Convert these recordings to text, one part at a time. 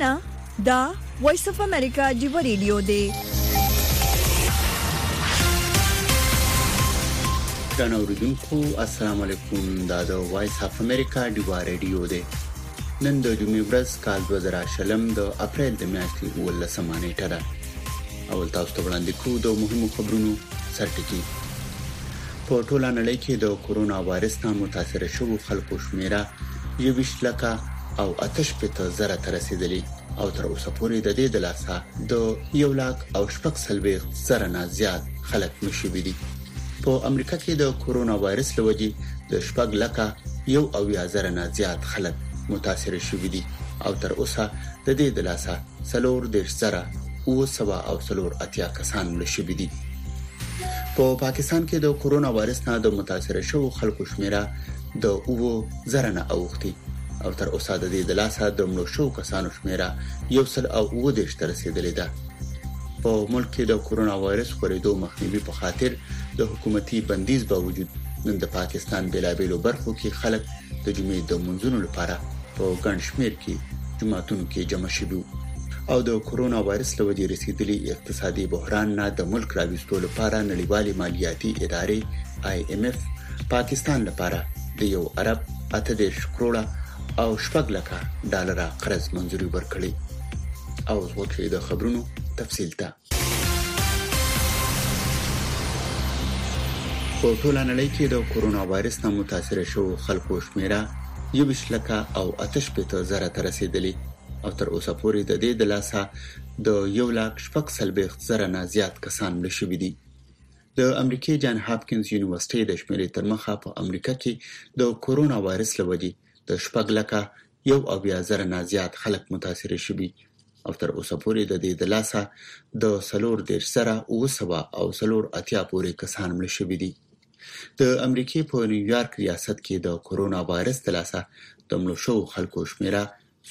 پیژنه دا وایس اف امریکا دی ریډیو دی. ګران اوریدونکو السلام علیکم. دا د وایس اف امریکا دی ریډیو دی. نن د جمعې ورځ کال 2020 د اپریل د میاشتې 18 نیټه ده. اول تاسو ته وړاندې کوو د مهمو خبرونو سرټکی. په ټوله نړۍ کې د کورونا وایرس نه متاثر شوو خلکو شمیره 20 لک او 8.0 ته رسیدلی او تر اوسه پورې د دې د لاسه د 1,40,000 نه زیات خلک مشوي دي. په امریکا کې د کورونا وایرس لوجي د 4,01,000 نه زیات خلک متاثر شوي دي او تر اوسه د دې د لاسه 4,000 کسان مړ شوي دي. په پاکستان کې د کورونا وایرس نه د متاثر شوو خلکو شمیره د 0,000 نه اوختي او تر اوسه د دې د لاسه د مړو شوو کسانو شمیره 1,010 ته رسیدلې ده. په ملک کې د کورونا وایرس خورېدو مخنیوي په خاطر د حکومتي بندیز باوجود نن د پاکستان بېلابېلو برخو کې خلک د جمعې د منځونو لپاره په ګڼ شمېر کې جماعتونو کې جمع شوي او د کورونا وایرس له وجې رسیدلي اقتصادي بحران نه د ملک راوستلو لپاره نړیوالې مالیاتي ادارې IMF پاکستان لپاره د یو ارب 8 کروڑه او 7 لک ډالر قرض منزوري ورکړي. او وکړي د خبرونو تفصیل ته. په ټوله نړۍ کې د کورونا وایرس نه متاثر شوو خلکو شمیره 20 لک او 8.0 ته رسیدلی او تر اوسه پورې د دې د لاسه د 1,40,000 نه زیات کسان مړ شوي دي. د امریکای جان هاپکینز یونیورسيټي د شمیرې تر مخه په امریکا کې د کورونا وایرس لوجي د 4,01,000 نه زیات خلک متاثر شوي او تر اوسه پورې د دې د لاسه د 4,000 پورې کسان مړ شوي دي. د امریکای په نیویارک ریاست کې د کورونا وایرس د لاسه د مړو شوو خلکو شمیره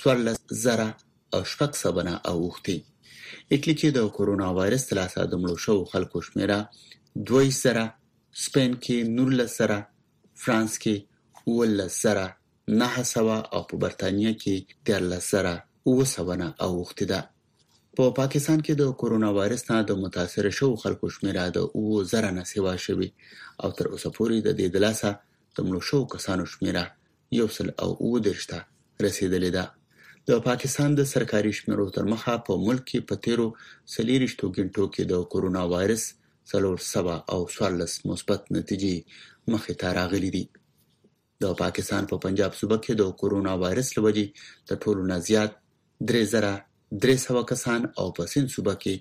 14,700 نه اوختي. اټلی کې د کورونا وایرس د لاسه د مړو شوو خلکو شمیره 2,000، سپین کې 19,000، فرانس کې 18,000، 900 او په برتانیې کې 13,700 نه اوختي ده. په پاکستان کې د کورونا وایرس نه د متاثر شوو خلکو شمیره د 0,000 نه سیوا شوی او تر اوسه پورې د دې د لاسه د مړو شوو کسانو شمیره 1,010 ته رسیدلې ده. د پاکستان د سرکاري شمیرو تر مخه په ملک کې په تیرو 40 غنټو کې د کورونا وایرس 414 مثبت نتیجې مخې ته راغلي دي. د پاکستان په پنجاب صوبه کې د کورونا وایرس لوجي د ټولو نه زیات 3,300 کسان او په سند صوبه کې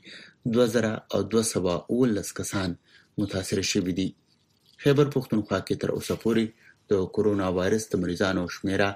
2,219 کسان متاثر شوي دي. خیبر پختونخوا کې تر اوسه پورې د کورونا وایرس د مریضانو شمیره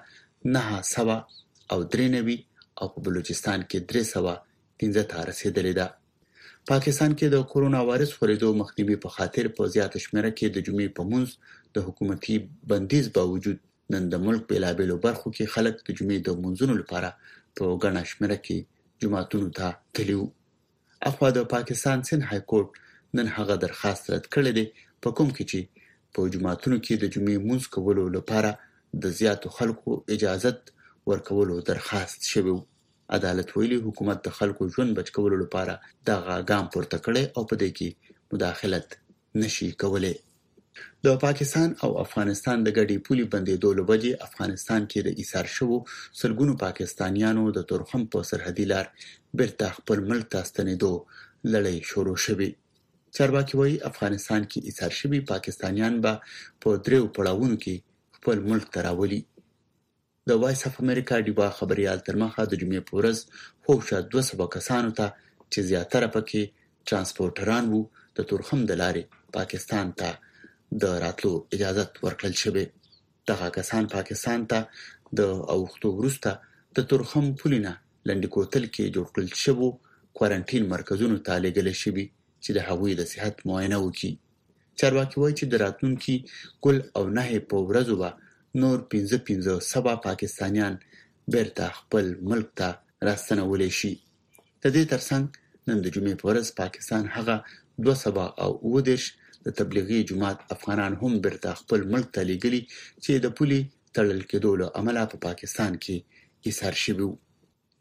993 او په بلوچستان کې 315 ته رسیدلې ده. پاکستان کې د کورونا وایرس خورېدو مخنیوي په خاطر په زیاته شمیره کې د جمعې په منځ د حکومتي بندیز باوجود نن د ملک بېلابېلو برخو کې خلک د جمعې د منځونو لپاره په ګڼه شمیره کې جماعتونو ته تللي وو. اخوا د پاکستان سند های کورټ نن هغه درخواست رد کړی دی په کوم کې چې په جماعتونو کې د جمعې منځ کولو لپاره د زیاتو خلکو اجازت ورکولو درخواست شوی وو. عدالت ویلي حکومت د خلکو ژوند بچ کولو لپاره دغه ګام پورته کړی او په دې کې مداخلت نشي کولای. د پاکستان او افغانستان د ګډي پولي بندیدو لوجې افغانستان کې د ایثار شوو سلګونو پاکستانیانو د تورخم په سرحدي لار بیرته خپل ملک ته ستنېدو لړۍ شروع شوې. چارواکي وایي افغانستان کې ایثار شوي پاکستانیان به په 3 پړاوونو کې خپل ملک ته راولي. د وایس اف امریکا ډیوا خبريال تر مخه د جمعې په ورځ خوښه 200 کسانو ته چې زیاتره پکې ترانسپورټران وو د تورخم د لارې پاکستان ته د راتلو اجازه ورکړل شوې. دغه کسان پاکستان ته د اوختو وروسته د تورخم پولینا لنډکوتل کې جوړ کړل شوی کوارنټین مرکزونو ته لېږل شوی چې د هغوی د صحت معاینه وکړي. چارواکي وایي چې د راتلونکي کل او نه په ورځو به نور 1500 پاکستانیان بیرته خپل ملک ته راستنولی شي. د دې ترڅنګ نن د جمعې په ورځ پاکستان هغه 219 د تبلیغي جماعت افغانان هم بیرته خپل ملک ته لېږلي چې د پولي تړل کېدو له امله په پاکستان کې ایثار شوي وو.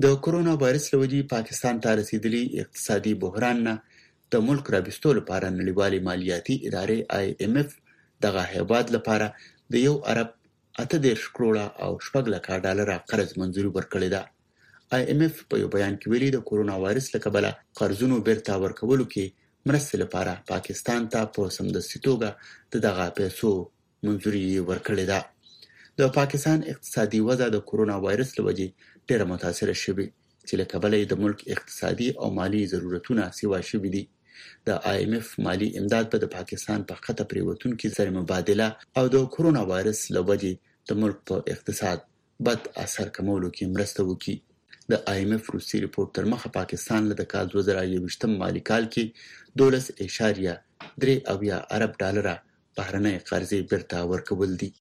د کرونا وایرس لوجي پاکستان ته رسیدلی اقتصادي بحران نه د ملک رابستو لپاره نړیوالې مالیاتي ادارې IMF دغه هیواد لپاره د یو ارب 8 کروڑه او 6 لک ډالر قرض منځوري ورکړی ده. IMF په یو بیان کې ویلي د کرونا وایرس له کبله قرضونو بیرته ورکولو کې مرستې لپاره پاکستان ته په سمدستي توګه دغه پیسو منځوري ورکړی ده. د پاکستان اقتصادي وضع د کرونا وایرس لوجي ډېر متاثر شوی چې له کبله د ملک اقتصادي او مالی ضرورتونه سیوا شوی دي. د IMF مالی امداد په پاکستان په خطه پریوتونکو سره مبادله او د کرونا وایرس لوجي د ملک په اقتصاد بد اثر کمولو کې مرسته وکړي. د IMF روسي ریپورت تر مخه پاکستان له کال 2021 مالی کال کې 12.3 ارب ډالر بهرنۍ قرضې بیرته ورکول دي.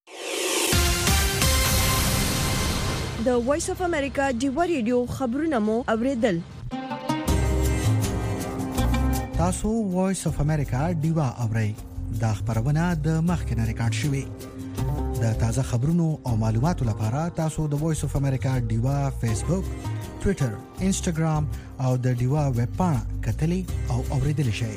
د وایس اف امریکا ډیوا ریډیو خبرونه مو اوریدل. تاسو وایس اف امریکا ډیوا اورئ. دا خبرونه د مخکنه ریکارډ شوې. د تازه خبرونو او معلوماتو لپاره تاسو د وایس اف امریکا ډیوا فیسبوک، ټوئیټر، انسټاګرام او د ډیوا ویب پاڼه کتلی او اوریدل شئ.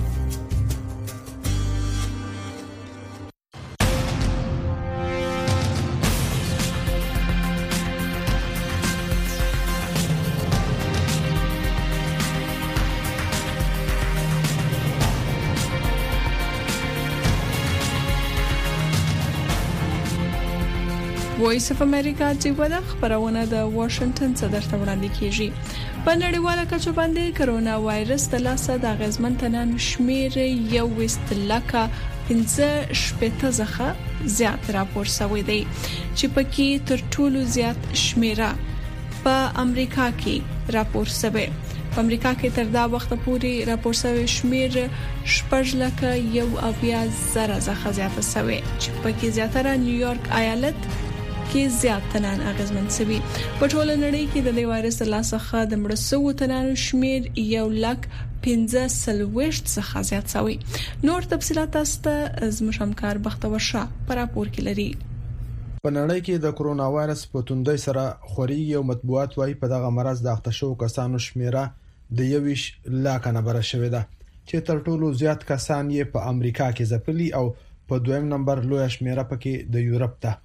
وایس اف امریکا چې ودا خبرونه د واشنگټن صدر ته وړاندې کیږي. په نړیواله کچه باندې کرونا وایرس د لاسه د غزمن تنان شمیر یو وستلکه 15 ځخه زیات راپور شوی دی چې پکې تر ټولو زیات شمیره په امریکا کې راپور شوی. په امریکا کې تر دا وخت پورې راپور شوی شمیر 14,000 ځخه زیات شوی چې پکې زیاتره نیویارک ایالت کې زیات تنان اغیزمن شوی. په ټوله نړۍ کې د وایرس لاسخه د مړسو تنان شمیر 1,15,000 څخه زیات شوی. نور تفصيلات تاسو ته زموږ همکار بختور شاه پر راپور کې لري. په نړۍ کې د کرونا وایرس په توندۍ سره خوري یو مطبوعات وايي په دغه مرز د اختشو کسانو شمیره د 21 لک نه بر شوې ده چې تر ټولو زیات کسان یې په امریکا کې ځپلي او په دویم نمبر لوی شمیره پکې د یورپ ده.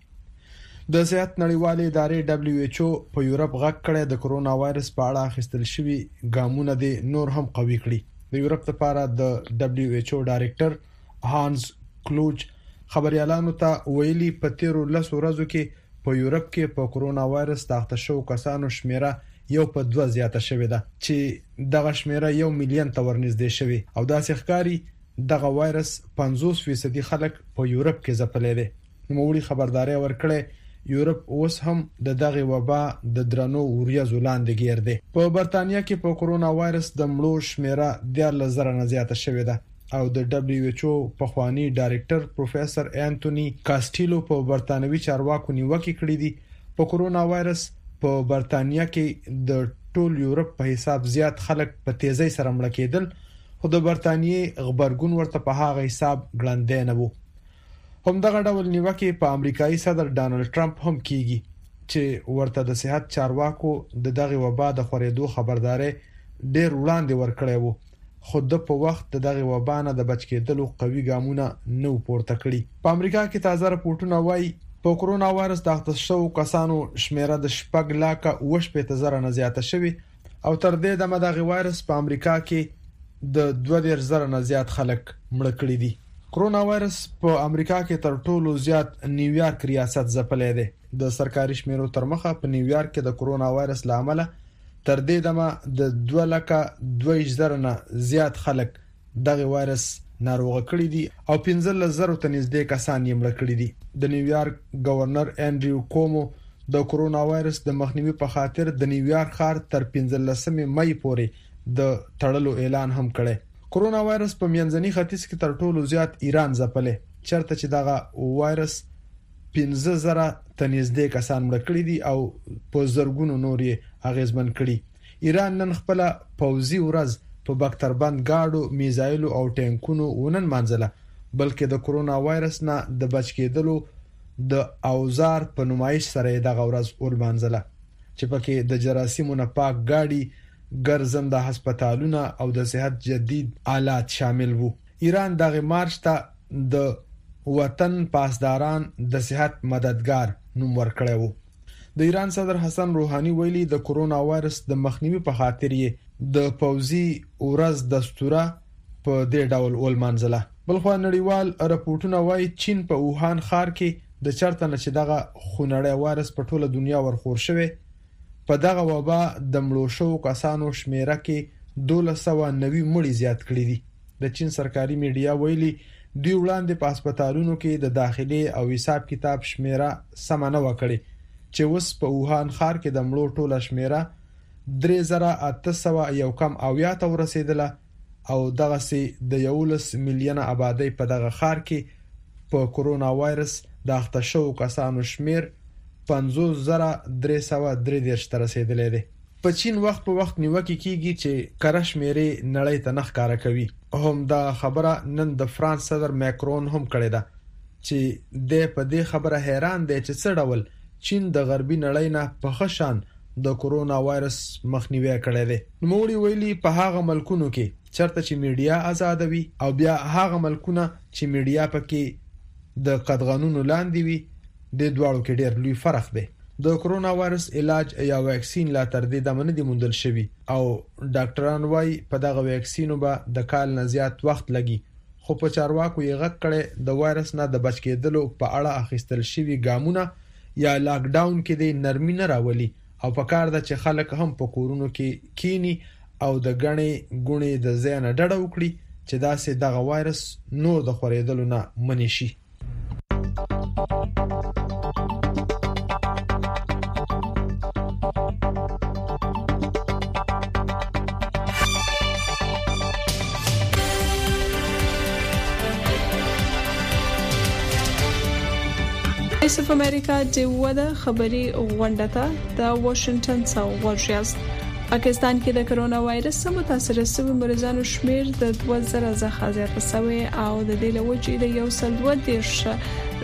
د صحت نړیوالې ادارې WHO په یورپ غږ کړی د کرونا وایرس په اړه اخیستل شوی ګامونه د نور هم قوي کړي. د یورپ لپاره د WHO ډایریکټر هانس کلوج خبريالانو ته ویلي په تیرو 10 ورځو کې په یورپ کې په کرونا وایرس تاخته شو کسانو شمیره یو په 2 زیاته شوې ده چې دغه شمیره 1 میلیون ته ورنږدې شوی او دا ښکاری دغه وایرس 50% خلک په یورپ کې ځپلې دي. نوموړي خبرداري ورکړه یورپ اوس هم د دغه وبا د درنو وریځو لاندې گیر دی. په برتانیا کې په کرونا وایرس د مړو شمیره 10,000 نه زیاته شوې ده او د WHO پخوانی ډایریکټر پروفیسور انټونی کاسټیلو په برتانوي چارواکو نیوکه کړې دي. په کرونا وایرس په برتانیا کې د ټول یورپ په حساب زیات خلک په تیزی سره مړ کېدل خو د برتانیې خبرګون ورته په هغه حساب ګړندې نه وو. هم دغه ډول نیوکه په امریکایي صدر ډانلډ ټرمپ هم کیږي چې ورته د صحت چارواکو د دغه وبا د خورېدو خبرداري ډېر وړاندې ورکړی وو خو د په وخت دغه وبا نه د بچ کېدلو قوي ګامونه نو پورته کړی. په امریکا کې تازه راپورټونه وایي په کرونا وایرس د اخته کسانو شمیره د 6,80,000 نه زیاته شوی او تر دې دمه دغه وایرس په امریکا کې د 2,000 نه زیات خلک مړ کړي دي. کرونا وایرس په امریکا کې تر ټولو زیات نیویارک ریاست ځپلې ده. د سرکاري شمیرو تر مخه په نیویارک کې د کرونا وایرس لامل تر دې دمه د 2,02,000 نه زیات خلک دغه وایرس ناروغ کړي دي او 15,000 ته نږدې کسان یې مړ کړي دي. د نیویارک گورنر انډریو کومو د کرونا وایرس د مخنیوي په خاطر د نیویارک ښار تر 15 مې پورې د تړلو اعلان هم کړی. کرونا وایرس په منځني ختیځ کې تر ټولو زیات ایران ځپلې چرته چې دغه وایرس 15,000 ته نږدې کسان مړ کړي دي او په زرګونو نور یې اغیزمن کړي. ایران نن خپل پوځي ورځ په بکتربند گاډو میزایل او ټانکونو ونن منځله بلکې د کرونا وایرس نه د بچ کېدلو د اوزار په نمایش سره دغه ورځ ول منځله. چې پکې د جراثیمو نه پاک ګاډي، ګرځنده هسپتالونه او د صحت جدید آلات شامل وو. ایران دغه مارچ ته د وطن پاسداران د صحت مددگار نوم ورکړی وو. د ایران صدر حسن روحاني ویلي د کرونا وایرس د مخنیوي په خاطر یې د پوځي ورځ دستوره په دې ډول ولمانځله. بلخو نړیوال راپورټونه وایي چین په ووهان ښار کې د چرته نه چې دغه خونړی وایرس په ټوله دنیا ورخور شوی، په دغه وبا د مړو شوو کسانو شمیره کې 1290 مړي زیات کړي دي. د چین سرکاري میډیا ویلي دوی وړاندې په هسپتالونو کې د داخلي او حساب کتاب شمیره سم نه وکړي چې اوس په ووهان ښار کې د مړو ټوله شمیره 3800 یو کم اویا ته ورسېدله او دغه سي د 11 میلیونه آبادی په دغه ښار کې په کرونا وایرس د اخته شوو کسانو شمیر 50333 ته رسیدلی دی. په چین وخت په وخت نیوکه کیږي چې کره شمیرې نړۍ ته نه ښکاره کوي. هم دا خبره نن د فرانس صدر ماکرون هم کړې ده چې د په دې خبره حیران دی چې څه ډول چین د غربي نړۍ نه په خشان د کرونا وایرس مخنیوي کړی دی. نوموړي ویلي په هغه ملکونو کې چرته چې میډیا آزاد وي او بیا هغه ملکونه چې میډیا پکې د قدغنونو لاندې وي د دواړو کې ډېر لوی فرق دی. د کرونا وایرس علاج یا واکسین لا تر دې دمه نه دی موندل شوی او ډاکټران وایي په دغه واکسینو به د کال نه زیات وخت لګي، خو په چارواکو یې غږ کړی د وایرس نه د بچ کېدلو په اړه اخیستل شوي ګامونه یا لاک ډاون کې د نرمي نه راولي او په کار ده چې خلک هم په کورونو کې کینی او د غنې ګونې د زیانه ډډه وکړي چې داسې دغه وایرس نور د خورېدلو نه منې شي. وایس اف امریکا د وده خبري غونډه ته د واشنگټن څخه ورشياست. پاکستان کې د کرونا وایرس سره متاثر شوی مریضانو شمیر د 2000 څخه زیات شوی او د دې لوجې د 120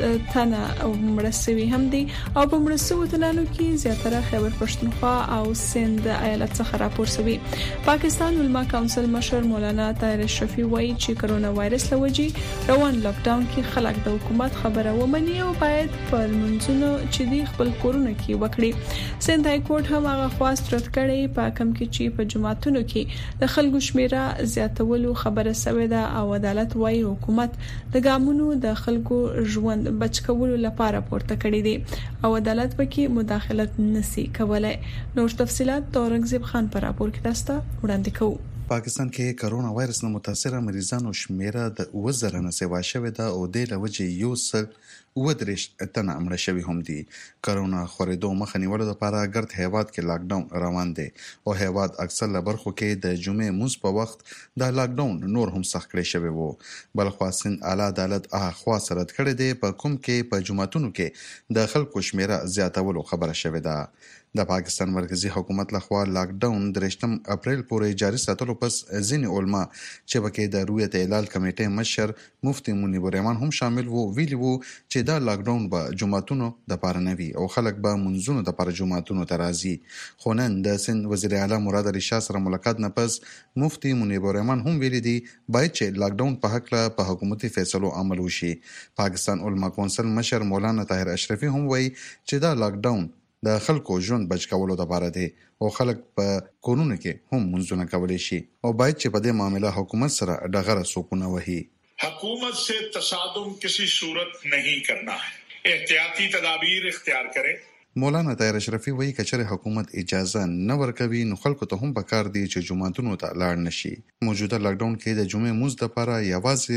تنه مرسوي هم دي او په مرسوي تنانو کې زیاتره خیبر پښتونخوا او سند ایالت څخه راپور شوی. پاکستان علما کونسل مشر مولانا طاهر اشرفي وایي چې کرونا وایرس لوجې روان لاک ډاون کې خلک د حکومت خبره ومني او باید په منځونو چې د خپل کورونه کې وکړي. سند های کورټ هم هغه خواست رد کړي په کم کې چې په جماعتونو کې د خلکو شمیره زیاتولو خبره شوې ده او عدالت وایي حکومت د ګامونو د خلکو ژوند بچ کولو لپاره پورته کړی دی او عدالت پکې مداخلت نشي کولای. نور تفصيلات اورنګزیب خان پر راپور کې تاسو وړاندې کوو. پاکستان کې کرونا وایرس نه متاثر مریضانو شمیره د 2000 نه سیوا شوې ده او د لوجې یو سل ودرش تنه امر شوی هم دي. کرونا خورېدو مخه نیولو لپاره ګرد هیواد کې لاک ډاون روان دي او هیواد اکثر برخو کې د جمعې مونږ په وخت د لاک ډاون نور هم سخت کړی شوی وو. بل خاصن اعلی عدالت هغه سرت کړی دی په کوم کې په جمعتونو کې د خلکو شمیره زیاتولو خبره شوې ده. د پاکستان مرکزی حکومت لخوا لاک ډاون د 8 اپریل پورې جاری ساتلو پس ځینې علما چې پکې د رویت اعلان کمیټې مشر مفتی منیب الرحمن هم شامل وو ویلي وو چې دا لاک ډاون به جمعتونو د پاره نه وي او خلک به منځونو د پاره جمعتونو ته راځي. خو نن د سند وزیر اعلی مراد علي شاه سره ملاقات نه پس مفتی منیب الرحمن هم ویلي دي باید چې لاک ډاون په حق له په حکومتي فیصلو عمل وشي. پاکستان علما کونسل مشر مولانا طاهر اشرفي هم وایي چې دا لاک ډاون د خلکو ژوند بچ کولو لپاره دی او خلک په کورونو کې هم منځونه کولی شي او باید چې په دې معاملې حکومت سره ډغره سوپونه وهي. حکومت سے تصادم کسی صورت نہیں کرنا ہے، احتیاطی تدابیر اختیار کرے. مولانا طاهر اشرفي وایي کچره حکومت اجازه نه ورکوي نو خلکو ته هم پکار دی چې جمعتونو ته لاړ نشي. موجوده لاک ډاون کې د جمعې مونږ لپاره یوازې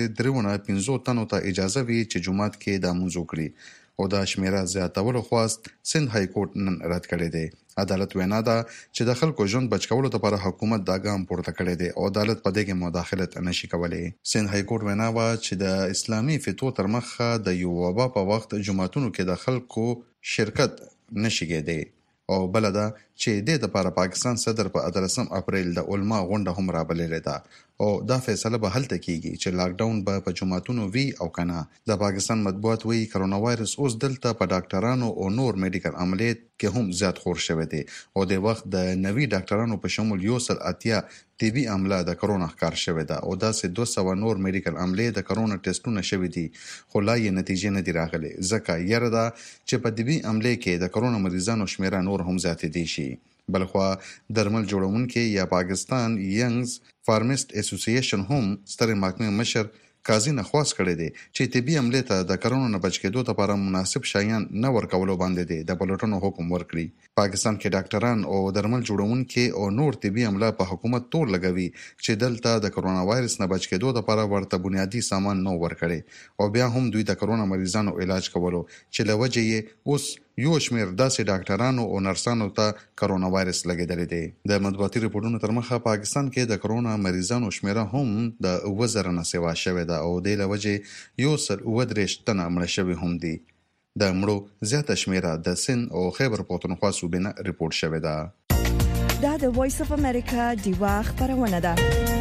350 تنو ته اجازه وی چې جمعات کې د مونږ وکړي او دا شمیره زیاتولو خواست سند های کورټ نن رد کړی دی. عدالت وینا ده چې د خلکو ژوند بچ کولو لپاره حکومت دا ګام پورته کړی دی او عدالت په دې کې مداخلت نشي کولای. سند های کورټ وینا وا چې د اسلامي فتوا تر مخه د یو وبا په وخت جمعتونو کې د خلکو شرکت نشي کېدی او بل دا چې د لپاره پاکستان صدر په 18 اپریل د علما غونډه هم رابللې ده او دا فیصله به هلته کیږي چې لاک ډاون به په جمعتونو وی او کنه. د پاکستان مطبوعات وی کرونا وایرس اوس دلته په ډاکټرانو او نور میډیکل عملیات کې هم زیات خور شوی دی او د وخت د نوي ډاکټرانو په شمول یو سل اتیا طبي عمله د کرونا ښکار شوی ده او داسې 200 نور میډیکل عملیات د کرونا ټیسټونه شوی دي خو لا یې نتیجې نه دی راغلي ځکه یره ده چې په طبي عملیات کې د کرونا مریضانو شمیره نور هم زیاتې دي شي. بلخوا درمل جوړونکي یا پاکستان ینګز فارماست اسوسییشن هم ستر محکمې مشر قاضي نه خواست کړی دی چې طبي عملیات د کرونا نه بچ کېدو لپاره مناسب شایان نه ورکولو باندې دی د بلوټونو حکم ورکړي. پاکستان کې ډاکټران او درمل جوړونکي او نور طبي عمله په حکومت تور لګوي چې دلته د کرونا وایرس نه بچ کېدو لپاره ورته بنیادی سامان نه ورکړي او بیا هم دوی د کرونا مریضانو علاج کولو چې لوجه یې اوس یو شمیر داسې ډاکټرانو او نرسانو ته کرونا وایرس لګیدل دي. د مطبوعاتي ریپورتونو تر مخه پاکستان کې د کرونا مریضانو شمیره هم د 2000 نه سوا شوې ده او د لوجه یو سل 39 تنه مړه شوي هم دي. د مړو زیاته شمیره د سند او خیبر پختونخوا صوبې نه ریپورت شوې ده. دا د وایس اف امریکا دیوا خبرونه ده.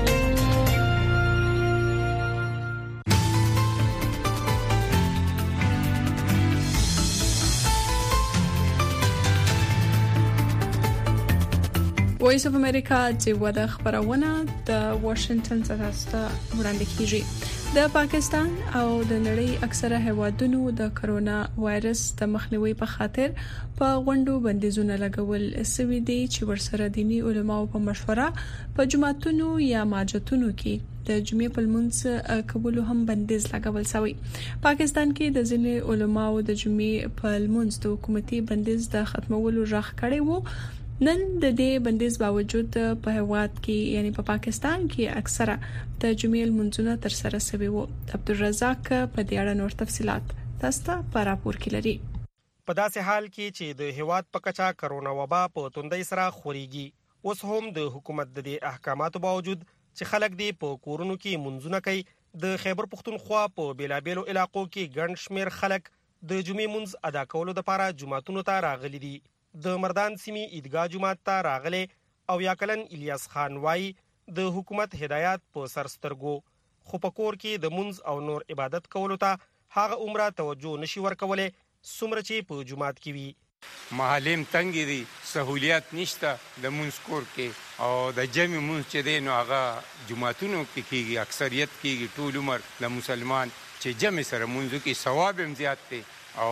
وایس اف امریکا چې ودا خبرونه د واشنگټن څخه وړاندې کیږي. د پاکستان او د نړۍ اکثره هیوادونو د کرونا وایرس د مخنیوي په خاطر په غونډو بندیزونه لګول سوي دي چې ورسره دینی علماو په مشوره په جماعتونو یا ماجتونو کې د جمعې په منځ کولو هم بندیز لګول شوی. پاکستان کې د ځینې علماو د جمعې په منځ د حکومتي بندیز د ختمولو راخ کړی وو. نن د دې بندیز باوجود په هواد کې یعنی په پاکستان کې اکثره د جمعې منځونه تر سره شوي وو. عبدالرزاق په دې اړه نور تفصيلات تاسو ته په راپور کې لري. په داسې حال کې چې د هواد په کچا کرونا وبا په توندۍ سره خوريږي اوس هم د حکومت د احکاماتو باوجود چې خلک دی په کورونو کې منځونه کوي. د خیبر پختونخوا په بیلابیلو علاقو کې ګڼ شمیر خلک د جمعې منځ ادا کولو لپاره جمعتونو ته راغلي دي. د مردان سیمې عیدګاه جمعات ته راغلي او یا کلن الیاس خان وای د حکومت هدایت په سرسترګو خو په کور کې د منځ او نور عبادت کولو ته هغه عمره توجه نشي ورکولای څومره چې په جمعات کې وي. محلم تنګ دي سہولیات نشته د منځ کور کې او د جمع منځ چې دی نو هغه جمعتونو کې کیږي اکثریت کیږي ټول عمر د مسلمان چې جمع سره منځ کې ثواب هم زیات دی او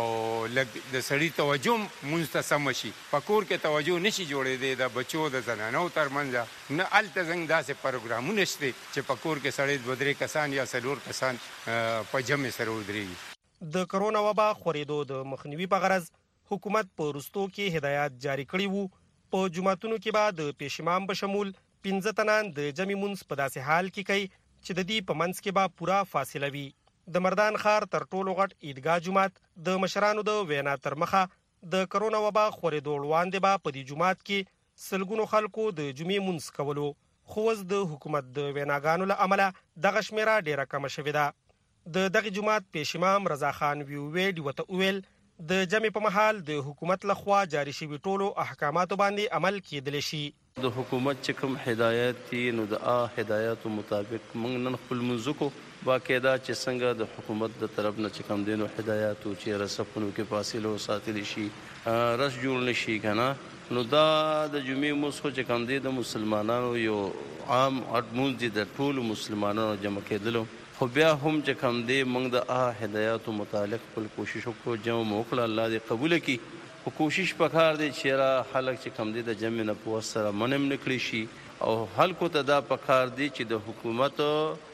د سړی توجه مونږ ته سم شي. پکور کې توجه نشي جوړېدی د بچو د زنانو ترمنځ نه الته زنګ داسې پروګرامونه شته چې پکور کې سړی 2-3 کسان یا 4 کسان په جمع سره ودرېږي. د کرونا وبا خورېدو د مخنیوي په غرض حکومت په رستو کې هدایت جاری کړی وو. په جمعتونو کې به د پېشمام په شمول 15 تنان د جمع منځ په داسې حال کې کوي چې د دې په منځ کې به پورا فاصله وي. د مردان ښار تر ټولو غټ عیدګاه جمعات د مشرانو د وینا تر مخه د کرونا وبا خورېدو وړاندې به په دې جمعات کې سلګونو خلکو د جمعې منځ کولو خو اوس د حکومت د ویناګانو له امله دغه شمیره ډیره کمه شوې ده. د دغه جمعات پېشمام رضا خان ویویډ وته ویل د جمع په محل د حکومت لخوا جاری شوی ټولو احکاماتو باندې عمل کېدل شي. د حکومت چې کوم هدایت دي نو د هدایتو مطابق موږ نن خپل منځکو باقاعده چې څنګه د حکومت د طرف نه چې کوم دینو هدایت او چې رسپونو کې فاصله ساتل شي رس جوړ نشي کنه نو دا د جمعې موسخه چې کوم دي د مسلمانانو یو عام اډمون دي د ټول مسلمانانو جمع کېدلو خو بیا هم چې کوم دي موږ د هدایتو متعلق خپل کوشش وکړو جمع وکړو الله دې قبول کړي. او کوشش پکار دی چې را خلک چې کم دي د جمع نه په سره منم نکړي شي او خلکو ته دا پکار دی چې د حکومت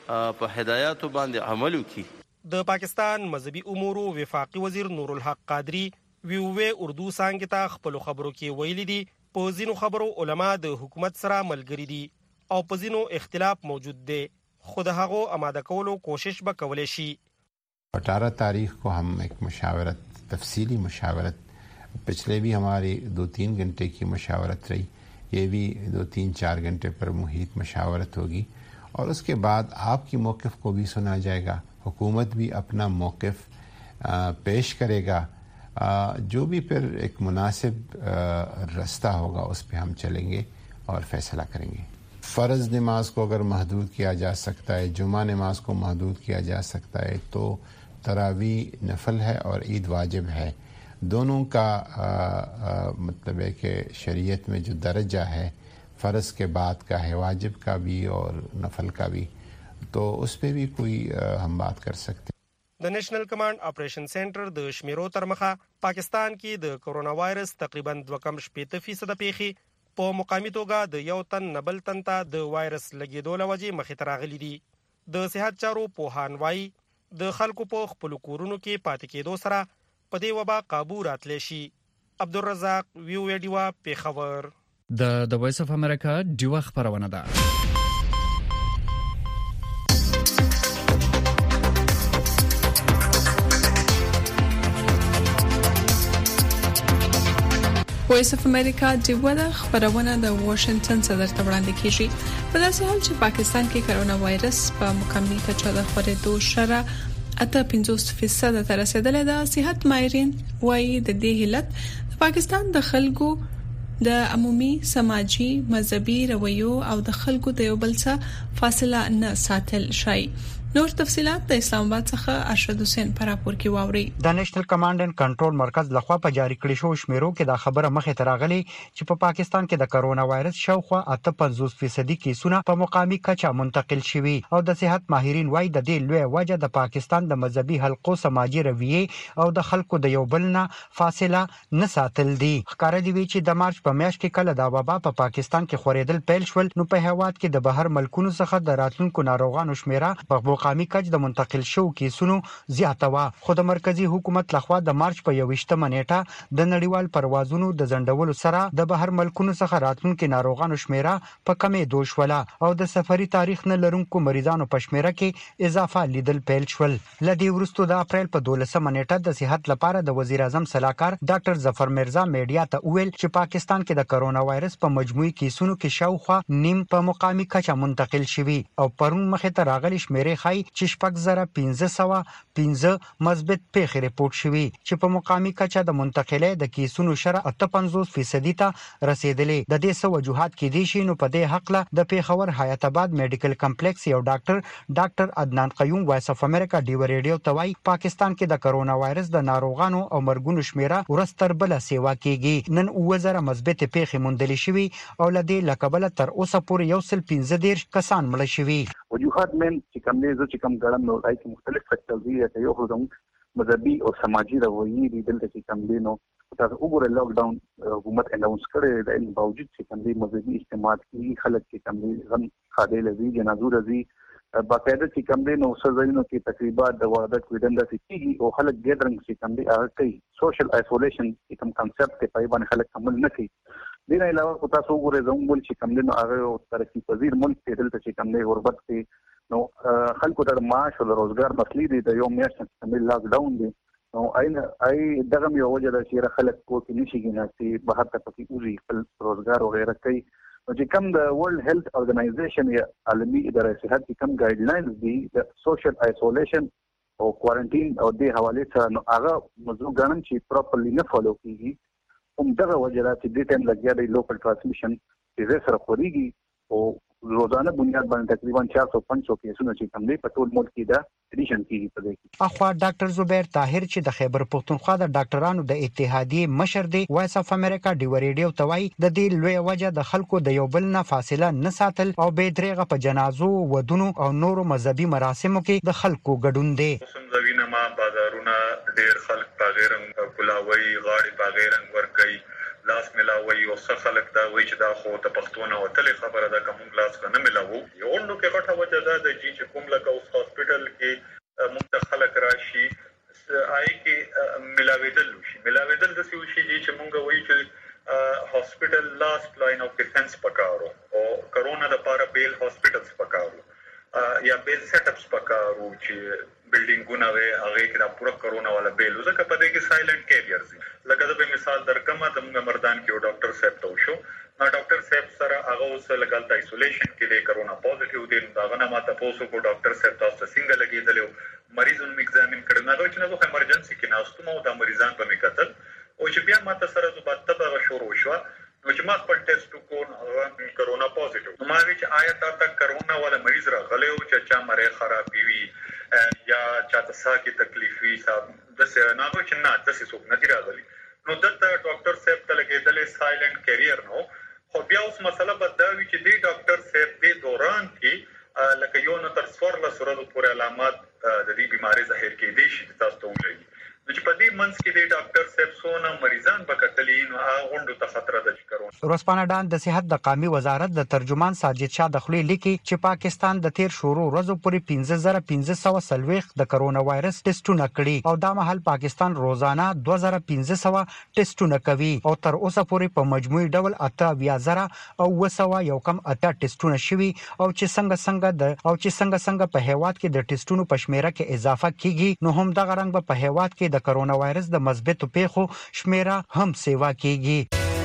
په هدایاتو باندې عمل وکړي. د پاکستان مذهبي امور وفاقي وزیر نور الحق قادری ویوه اردو څنګه ته خپل خبرو کې ویلي دي په ځینو خبرو علما د حکومت سره ملګری دي او په ځینو اختلاف موجود دی خود هغه آماده کولو کوشش به کولای شي. 18 तारीख को हम एक मुशावरत तफसीली मुशावरत पिछले भी हमारी 2-3 घंटे की मुशावरत रही ये भी 2-3-4 घंटे पर मुहित मुशावरत होगी और उसके बाद आपकी मौक़िफ़ को भी सुना जाएगा. हुकूमत भी अपना मौक़िफ़ पेश करेगा जो भी फिर एक मुनासिब रास्ता होगा उस पर हम चलेंगे और फैसला करेंगे। फ़र्ज़ नमाज को अगर महदूद किया जा सकता है, जुमा नमाज को महदूद किया जा सकता है, तो तरावी नफल है और ईद वाजिब है। दोनों का मतलब है कि शरीयत में जो दर्जा है फ़र्ज़ के बाद का है, वाजिब का भी और नफल का भी, तो उस पर भी कोई हम बात कर सकते हैं। د नेशनल कमांड ऑपरेशन सेंटर د شمیرو تر مخه پاکستان کې د کرونا وایرس تقریبا 2.8% پیخي په مقامی توګه د یو تن نبل تن ته د وایرس لګیدو لوجې مخې ته راغلي دي। د صحت چارو پوهان وایي د خلکو په خپل کورونو کې پاتې کېدو سره په دې وبا قابو راتلی شي۔ عبدالرزاق ویو ویډیو پیښور د وایس اف امریکا ډیوا خبرونه ده۔ وایس اف امریکا ډیوا خبرونه د واشنگټن صدر ته وړاندې کیږي په داسې حال چې پاکستان کې کرونا وایرس په مکمل کچه د خورېدو شره 58% ته رسیدلې ده۔ صحت ماهرین وايي د دې حالت د پاکستان د خلکو د عمومي سماجي مذهبي رویو او د خلکو د یو بل څخه فاصله نه ساتل شي۔ نور تفصيلات د اسلام آباد څخه ارشد حسین پر راپور کې واوري۔ د نېشنل کمانډ اینډ کنټرول مرکز لخوا په جاری کړی شو شمیرو کې دا خبره مخې ته راغلي چې په پاکستان کې د کرونا وایرس شاوخوا 58% کیسونه په مقامی کچه منتقل شوي او د صحت ماهرین وايي د دې لوی وجه د پاکستان د مذهبي حلقو سماجي رویه او د خلکو د یو بل نه فاصله نه ساتل دي۔ ښکار دی چې د مارچ په میاشت کې کله دا وبا په پاکستان کې خورېدل پیل شول نو په هواد کې د بهر ملکونو څخه د راتلونکو ناروغانو شمیره په مقامی کچ د منتقل شو کیسونو زیاته وا، خو د مرکزی حکومت لخوا د مارچ په 21 نیټه د نړیوال پروازونو د ځنډولو سره د بهر ملکونو څخه راتلونکو ناروغانو شمیره په کمې دوشوله او د سفري تاریخ نه لرونکو مریضانو په شمیره کې اضافه لیدل پیل شول۔ لدی ورستو د اپریل په 12 نیټه د صحت لپاره د وزیر اعظم صلاحکار ډاکټر ظفر مرزا میډیا ته ویل چې پاکستان کې د کرونا وایرس په مجموعي کیسونو کې شاوخوا نیم په مقامی کچه منتقل شوي او پرون مخې ته راغلي شمیرې ښایي چې 1515 مثبت پیښې ریپورت شوي چې په مقامی کچه د منتقلۍ د کیسونو شره 58% ته رسیدلې۔ د دې سو وجوهات کې دي شي نو په دې حق له د پیښور حیات آباد میډیکل کمپلیکس یو ډاکټر عدنان قیوم وایس اف امریکا ډیو ریډیو ته وایي پاکستان کې د کرونا وایرس د ناروغانو او مرګونو شمیره ورستر بل سیوا کیږي۔ نن 2000 مثبت پیښې موندل شوي او لدې لکبل تر اوسه پورې 115 کسان مړ شوي۔ وجوهات من چې کوم دي چې کوم ګړم نو دای کې مختلف فیکټرز دي چې یو خو مذهبي او سماجي رویې دي دلته چې کوم دي نو تاسو وګورئ لاک ډاون حکومت اناونس کړی د باوجود چې کوم دي مذهبي اجتماعات کې خلک چې کوم دي غم خاده لذي جنازو رضی باقاعده چې کوم دي نو سزاینو کې تقریبا د وعدت ویډنده کیږي او خلک ګیدرنګ چې کوم دي هغه کوي سوشل آیسولیشن کوم کنسپټ ته پای باندې خلک عمل نه کوي۔ دین علاوه تاسو وګورئ زموږ چې کوم دي نو هغه ترقی پذیر ملک دی دلته چې کوم دي غربت کې نو خلکو ته معاش او روزګار مسلې دي د یو میاشت څخه لاک ډاون دي نو اي دغه یو وجه ده چې خلک کو کې نشي ګناسي بهر ته پکې اوزي خپل روزګار او غیره کوي نو چې کوم د ورلد هیلث ارګنایزیشن یا عالمي اداره صحت کې کوم ګایډلاینز دي د سوشل آیسولیشن او کوارنټین او د حواله سره نو هغه موضوع غنن چې پراپرلی نه فالو کیږي هم دغه وجه ده چې د ټیم لګیا دی لوکل ټرانسمیشن چې سره خوريږي او روزانه بنیاد باندې تقریبا 400-500 کیسونه چې کوم دي په ټول ملک کې دا ایډیشن کیږي په دې کې۔ اخوا ډاکټر زبیر طاهر چې د خیبر پختونخوا د ډاکټرانو د اتحادیې مشر دی وایس اف امریکا ډیو ریډیو ته وایي د دې لوی وجه د خلکو د یو بل نه فاصله نه ساتل او به درېغه په جنازو ودونو او نورو مذهبي مراسمو کې د خلکو ګډون دی۔ زوینه ما بازارونه ډېر خلک په غیرنګ کلاوي غاړي په غیرنګ ورګي لاس ملاوي او څه خلک دا وایي چې دا خو د پښتون او تل خبره ده کوم لاس کنه ملاوو یو نو کې غټه وجه ده چې کوم لکه اوس هاسپټل کې موږ خلک راشي آی کې ملاویدل د څه وشي چې موږ وایي چې هاسپټل لاست لاین اف ډیفنس پکارو او کرونا د پاره بیل هاسپټلز پکارو یا بیل سیټ اپس پکارو چې بلډینګونه وي هغه کې دا پوره کرونا والا بیل وزکه پدې کې سایلنت کیریرز لکه د مثال درکمه د مردان کې ډاکټر صاحب ته وشو نو ډاکټر صاحب سره هغه اوس لګالت ایسولیشن کې د کرونا پوزټیو دی دا غنه ماته پوسو کو ډاکټر صاحب تاسو څنګه لګیدل مریضونو ایگزامین کړل نو چې نو ایمرجنسي کې ناستم او د مریضان په میکتل او چې بیا ماته سره زبات به شروع شو نو چې ما خپل ټیسټ وکړ کرونا پوزټیو نو ما وی چې آیا تا کرونا ولا مریض راغلی او چې چا مړی خراب وي یا چاته ساکي تکلیف وي صاحب د څه نه چې نه د څه څوک نه دی راغلی نو دلته ډاکټر صاحب ته لګیدل سایلنت کیریئر نو خو بیا اوس مسله بداوي چې دی ډاکټر صاحب د دوران کې لکه یو نو تر څوار له سره پورې علامات د دې بيمارۍ ظاهر کېدې شي تاسو ته ولګي نو چې په دې منځ کې د ډاکټر صاحب سونه مریضان بکټلې نو هغه غونډو ته خطر ده چې کرونا ورځپاڼه ډان د صحت د قومي وزارت د ترجمان ساجد شاه دخلي لیکي چې پاکستان د تیر شروع ورځو پورې 15540 د کرونا وایرس ټیسټونه کړي او دا مهال پاکستان روزانه 2500 ټیسټونه کوي او تر اوسه پورې په مجموعي ډول 82000 او 200 یو کم 8 ټیسټونه شوي او چې څنګه په هیواد کې د ټیسټونو په شمیره کې اضافه کیږي نو هم د غرنګ په هیواد کې د کرونا وایرس د مثبتو پیښو شمیره هم سیوا کیږي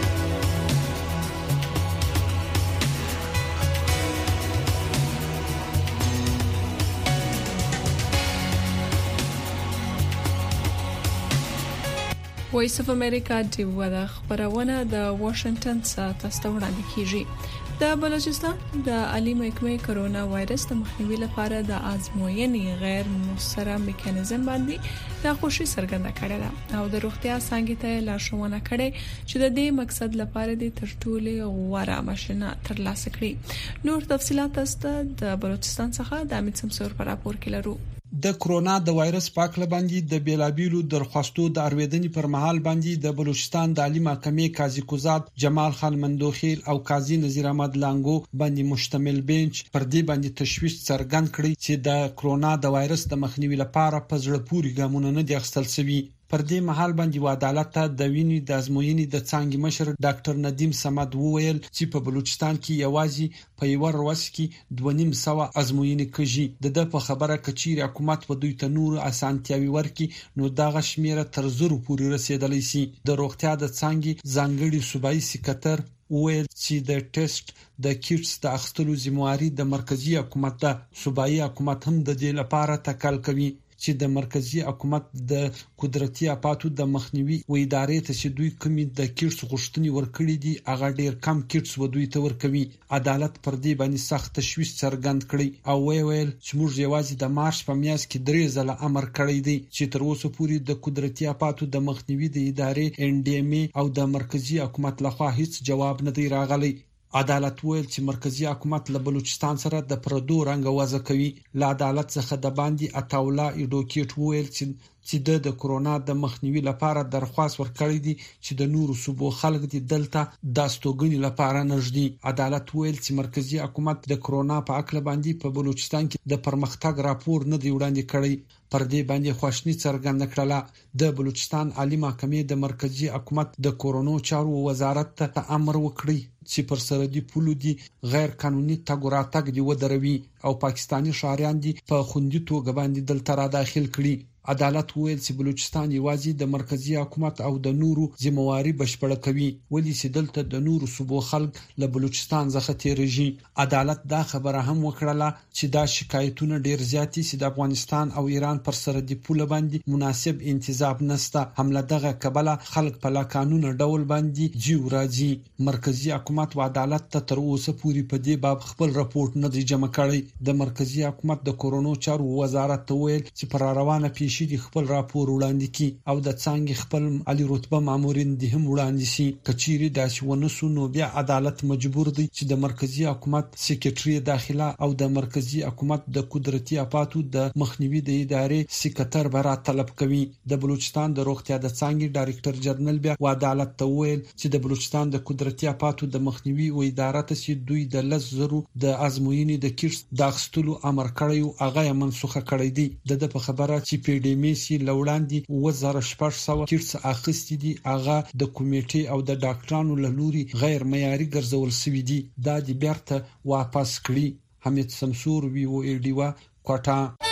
وایس اف امریکا دی ودا خبرونه د واشنگټن څخه تاسو وړاندې کیږي د بلوچستان د عالی محکمې کرونا وایرس د مخنیوي لپاره د آزموینې غیر موثره میکانیزم باندې د خوشي څرګنده کړه او د روغتیا څنګه ته لارښوونه کړي چې د دې مقصد لپاره د ترټولې غوړه ماشينه ترلاسه کړي نور تفصيلات تاسو د بلوچستان څخه د امید سمسور پر راپور کې لرو د کرونا د وایرس پاکله باندې د بیلابیلو درخواستو د ارویدنې پر مهال باندې د بلوچستان د عالی محکمې قاضي کوزاد جمال خان مندوخیل او قاضي نذیر احمد لانګو باندې مشتمل بنچ پر دې باندې تشویش څرګند کړی چې د کرونا د وایرس د مخنیوي لپاره په زړه پورې ګامونه نه دي اخیستل شوي پر دې مهال باندې عدالت ته د وینې د ازموینې د څنګه مشر ډاکټر ندیم صمد وویل چې په بلوچستان کې یوازې په یو ورځ کې 250 ازموینې کېږي د په خبره کچیر حکومت په دوی ته نور اسانتیاوي ورکي نو دا غشمیره تر زرو پورې رسیدلی سي د روغتیا د څنګه ځانګړي صوبایي سکرټر ویل چې د ټیسټ د کیټس د اخستلو ذمہواری د مرکزی حکومت ده صوبایي حکومت هم د دې لپاره تکل کوي چې د مرکزی حکومت د قدرتي اپاتو د مخنیوي و ادارې ته چې دوی کومې د کیټس غوښتنې ورکړي دي هغه ډیر کم کیټس و دوی ته ورکوي عدالت پر دې باندې سخت تشویش څرګند کړي او ویل چې موږ یوازې د مارچ په میاشت کې 3 ځله امر کړی دی چې تر اوسه پورې د قدرتي اپاتو د مخنیوي د ادارې ان ډي ام او د مرکزی حکومت لخوا هیڅ جواب نه دی راغلی عدالت ویل چې مرکزی حکومت له بلوچستان سره د پردو رنګ وضع کوي له عدالت څخه د باندې اټاولا ایډوکیټ ویل چې د کرونا د مخنیوي لپاره درخواست ورکړی دی چې د نورو صوبو خلک د دلته د استوګنې لپاره نږدې عدالت ویل چې مرکزی حکومت د کرونا په اړه باندې په بلوچستان کې د پرمختګ راپور نه دی وړاندې کړی پر دې باندې خوښنی څرګنده کړله د بلوچستان عالی محکمې د مرکزی حکومت د کورونو چارو وزارت ته امر وکړي چې پر سرحدي پولو دي غیر قانوني تګ راتګ دی ودروي او پاکستانی شهريان دي په خوندي توګه باندې دلته را داخل کړي عدالت ویل چې بلوچستان یوازې د مرکزی حکومت او د نورو ذمہواری بشپړه کوي ولې چې دلته د نورو صوبو خلک له بلوچستان څخه تیریږي عدالت دا خبره هم وکړه چې دا شکایتونه ډیر زیاتی چې د افغانستان او ایران پر سرحدي پول باندې مناسب انتظام نشته حمله دغه قبله خلک په لا قانون ډول باندې جیو راځي مرکزی حکومت او عدالت ته تر اوسه پوری په دې باب خپل راپورټ نه دی جمع کړی د مرکزی حکومت د کورونو چارو وزارت ته ویل چې پر روانه شي د خپل راپور وړاندې کی او د څنګه خپل علي رتبه مامورین د هم وړاندې شي کچيري د شونسو نو بیا عدالت مجبور دی چې د مرکزی حکومت سکرټري داخله او د مرکزی حکومت د قدرتي اپاتو د مخنیوي د ادارې سکرټر برا طلب کوي د بلوچستان د روغتیا د څنګه ډایرکټر جنرال بیا عدالت ته ویل چې د بلوچستان د قدرتي اپاتو د مخنیوي او ادارې ته چې دوی د لزرو د ازموینې د کیټس د اخستلو امر کړی او هغه منسوخه کړی دی د په خبره چې میسي لوړاندې 2600 کیټس اخیستي دي هغه د کمیټې او د ډاکټرانو له لوري غیر معیاري ګرځول شوی دي دا د بیرته واپس کړي حمید سمسور وی او ای ډی وا کوټا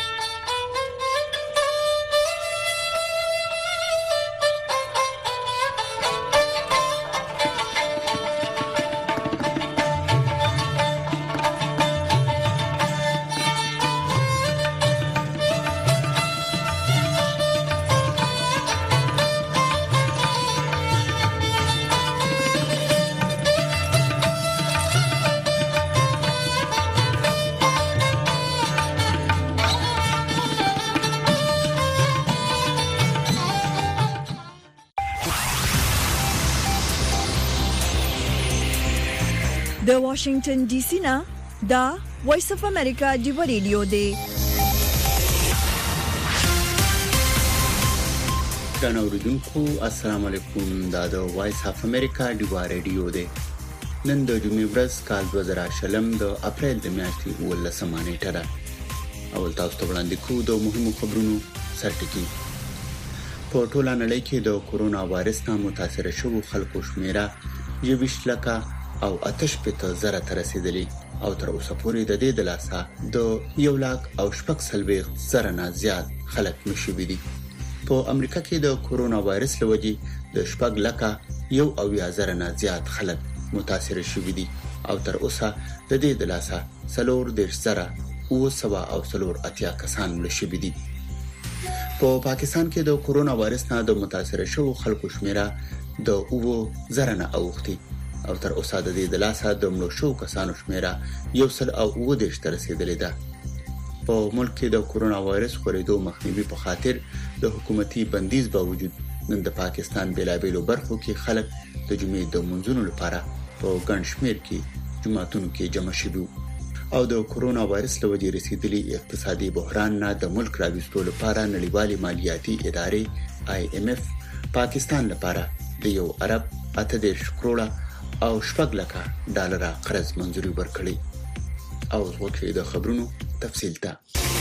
واشنگټن ډي سي نه دا وایس اف امریکا ډیوا ریډیو دی. درنو اوریدونکو السلام علیکم. دا د وایس اف امریکا ډیوا ریډیو دی. نن د جمعې ورځ کال 2020 د اپریل د میاشتې 18 نیټه ده. اول تاسو ته وړاندې کوو د مهمو خبرونو سرټکی. په ټوله نړۍ کې د کورونا وایرس نه متاثر شوو خلکو شمیره 20 لکه او 8.0 ته رسیدلی او تر اوسه پورې د دې د لاسه د 1,40,000 نه زیات خلک مشوي دي. په امریکا کې د کورونا وایرس لوجي د 4,01,000 نه زیات خلک متاثر شوي دي او تر اوسه د دې د لاسه 4,000 کسان مړ شوي دي. په پاکستان کې د کورونا وایرس نه د متاثر شوو خلکو شمیره د 9,000 نه اوختي او تر اوسه د دې د لاسه د مړ شوو کسانو شمیره 1,010 ته رسیدلې ده. په ملک کې د کورونا وایرس خورېدو مخنیوي په خاطر د حکومتي بندیز باوجود نن د پاکستان بیلابېلو برخو کې خلک د جمعې د منځونو لپاره په ګڼ شمېر کې جماعتونو کې جمع شوي او د کورونا وایرس له وجې رسیدلي اقتصادي بحران نه د ملک راوستو لپاره نړیوالې مالیاتي ادارې IMF پاکستان لپاره د یو ارب 8 کروڑه او 7 لکه ډالر قرض منځوري ورکړي. او وګورئ د خبرونو تفصیل ته.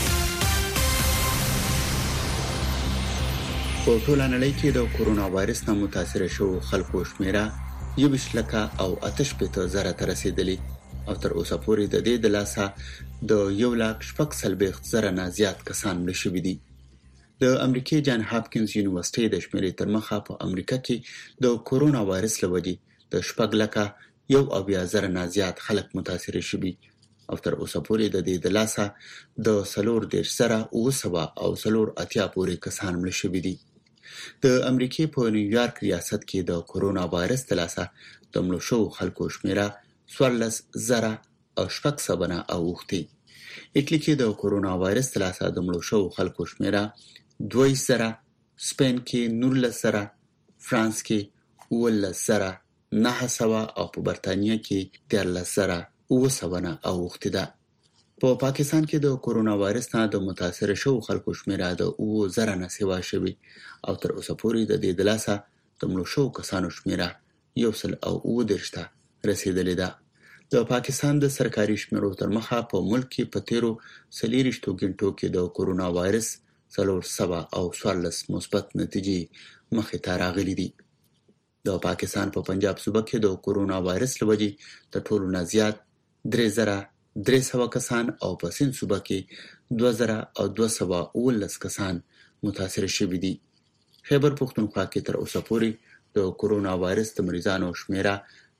په ټوله نړۍ کې د کورونا وایرس نه متاثر شوو خلکو شمیره 20 لکه او 8.0 ته رسیدلی او تر اوسه پورې د دې د لاسه د 1,40,000 نه زیات کسان مړ شوي دي. د امریکای جان هاپکینز یونیورسيټي د شمیرې تر مخه په امریکا کې د کورونا وایرس لوجي د 4,01,000 نه زیات خلک متاثر شوي او تر اوسه پورې د دې د لاسه د 4,000 پورې کسان مړ شوي دي. د امریکای په نیویارک ریاست کې د کورونا وایرس د لاسه د مړ شوو خلکو شمیره 14,700 اوختي. اټلی کې د کورونا وایرس د لاسه د مړ شوو خلکو شمیره 2,000، سپین کې 19,000، فرانس کې 18,000، 900 او په برتانیې کې 13,900 اوختي ده. په پاکستان کې د کورونا وایرس نه د متاثر شوو خلکو شمیره د 9,000 نه سیوا شوی او تر اوسه پورې د دې د لاسه د مړ شوو کسانو شمیره 1,010 ته رسیدلې ده. د پاکستان د سرکاري شمیرو تر مخه په ملک کې په تیرو 40 غنټو کې د کورونا وایرس 414 مثبت نتیجې مخې ته راغلي دي. د پاکستان په پنجاب صوبه کې د کورونا وایرس لوجي د ټولو نه زیات 3,300 کسان او په سند صوبه کې 2,219 کسان متاثر شوي دي. خیبر پختونخوا کې تر اوسه پورې د کورونا وایرس د مریضانو شمیره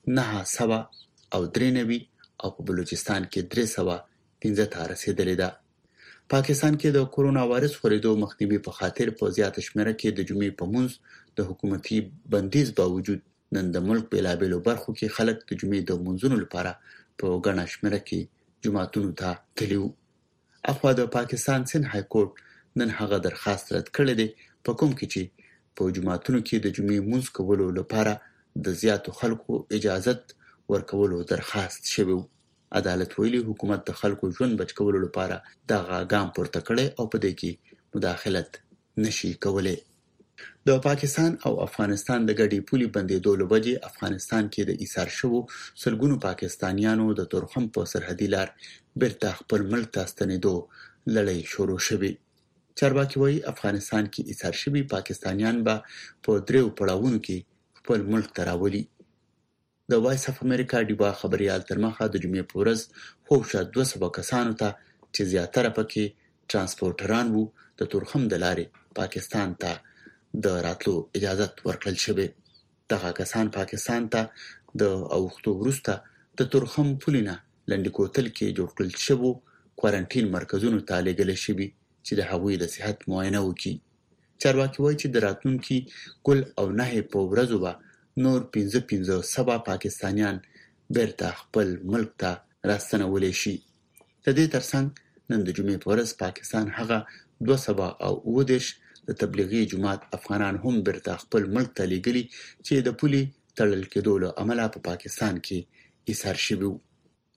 993 او په بلوچستان کې 315 ته رسیدلې ده. پاکستان کې د کورونا وایرس خورېدو مخنیوي په خاطر په زیات شمیره کې د جمعې په منځ د حکومتي بندیز باوجود نن د ملک بیلابېلو برخو کې خلک د جمعې د منځونو لپاره په ګڼه شمیره کې جماعتونو ته تللي وو. اخوا د پاکستان سند های کورټ نن هغه درخواست رد کړی دی په کوم کې چې په جماعتونو کې د جمعې منځ کولو لپاره د زیاتو خلکو اجازت ورکولو درخواست شوی و. عدالت ویلي حکومت د خلکو ژوند بچ کولو لپاره دغه ګام پورته کړی او په دې کې مداخلت نشي کولای. د پاکستان او افغانستان د ګډي پولي بندیدو لوجې افغانستان کې د ایثار شوو سلګونو پاکستانیانو د تورخم په سرحدي لار بیرته خپل ملک ته ستنېدو لړۍ شروع شوې. چارواکي وایي افغانستان کې ایثار شوي پاکستانیان به په 3 پړاوونو کې خپل ملک ته راولي. د وایس اف امریکا ډیوا خبريال تر مخه د جمعې په ورځ خوښه 200 کسانو ته چې زیاتره پکې ترانسپورټران وو د تورخم د لارې پاکستان ته د راتلو اجازه ورکړل شوې. دغه کسان پاکستان ته د اوختو وروسته د تورخم پولینا لنډکوتل کې جوړ کړل شوی کوارنټین مرکزونو ته لېږل شوی چې د هغوی د صحت معاینه وکړي. چارواکي وایي چې د راتلونکي ګل او نه په ورځو به نور 15,000 پاکستانیان بیرته خپل ملک ته راستنولی شي. د دې ترڅنګ نن د جمعې په ورځ پاکستان هغه 219 د تبلیغي جماعت افغانان هم بیرته خپل ملک ته لېږلي چې د پولي تړل کېدو له امله په پاکستان کې ایثار شوي وو.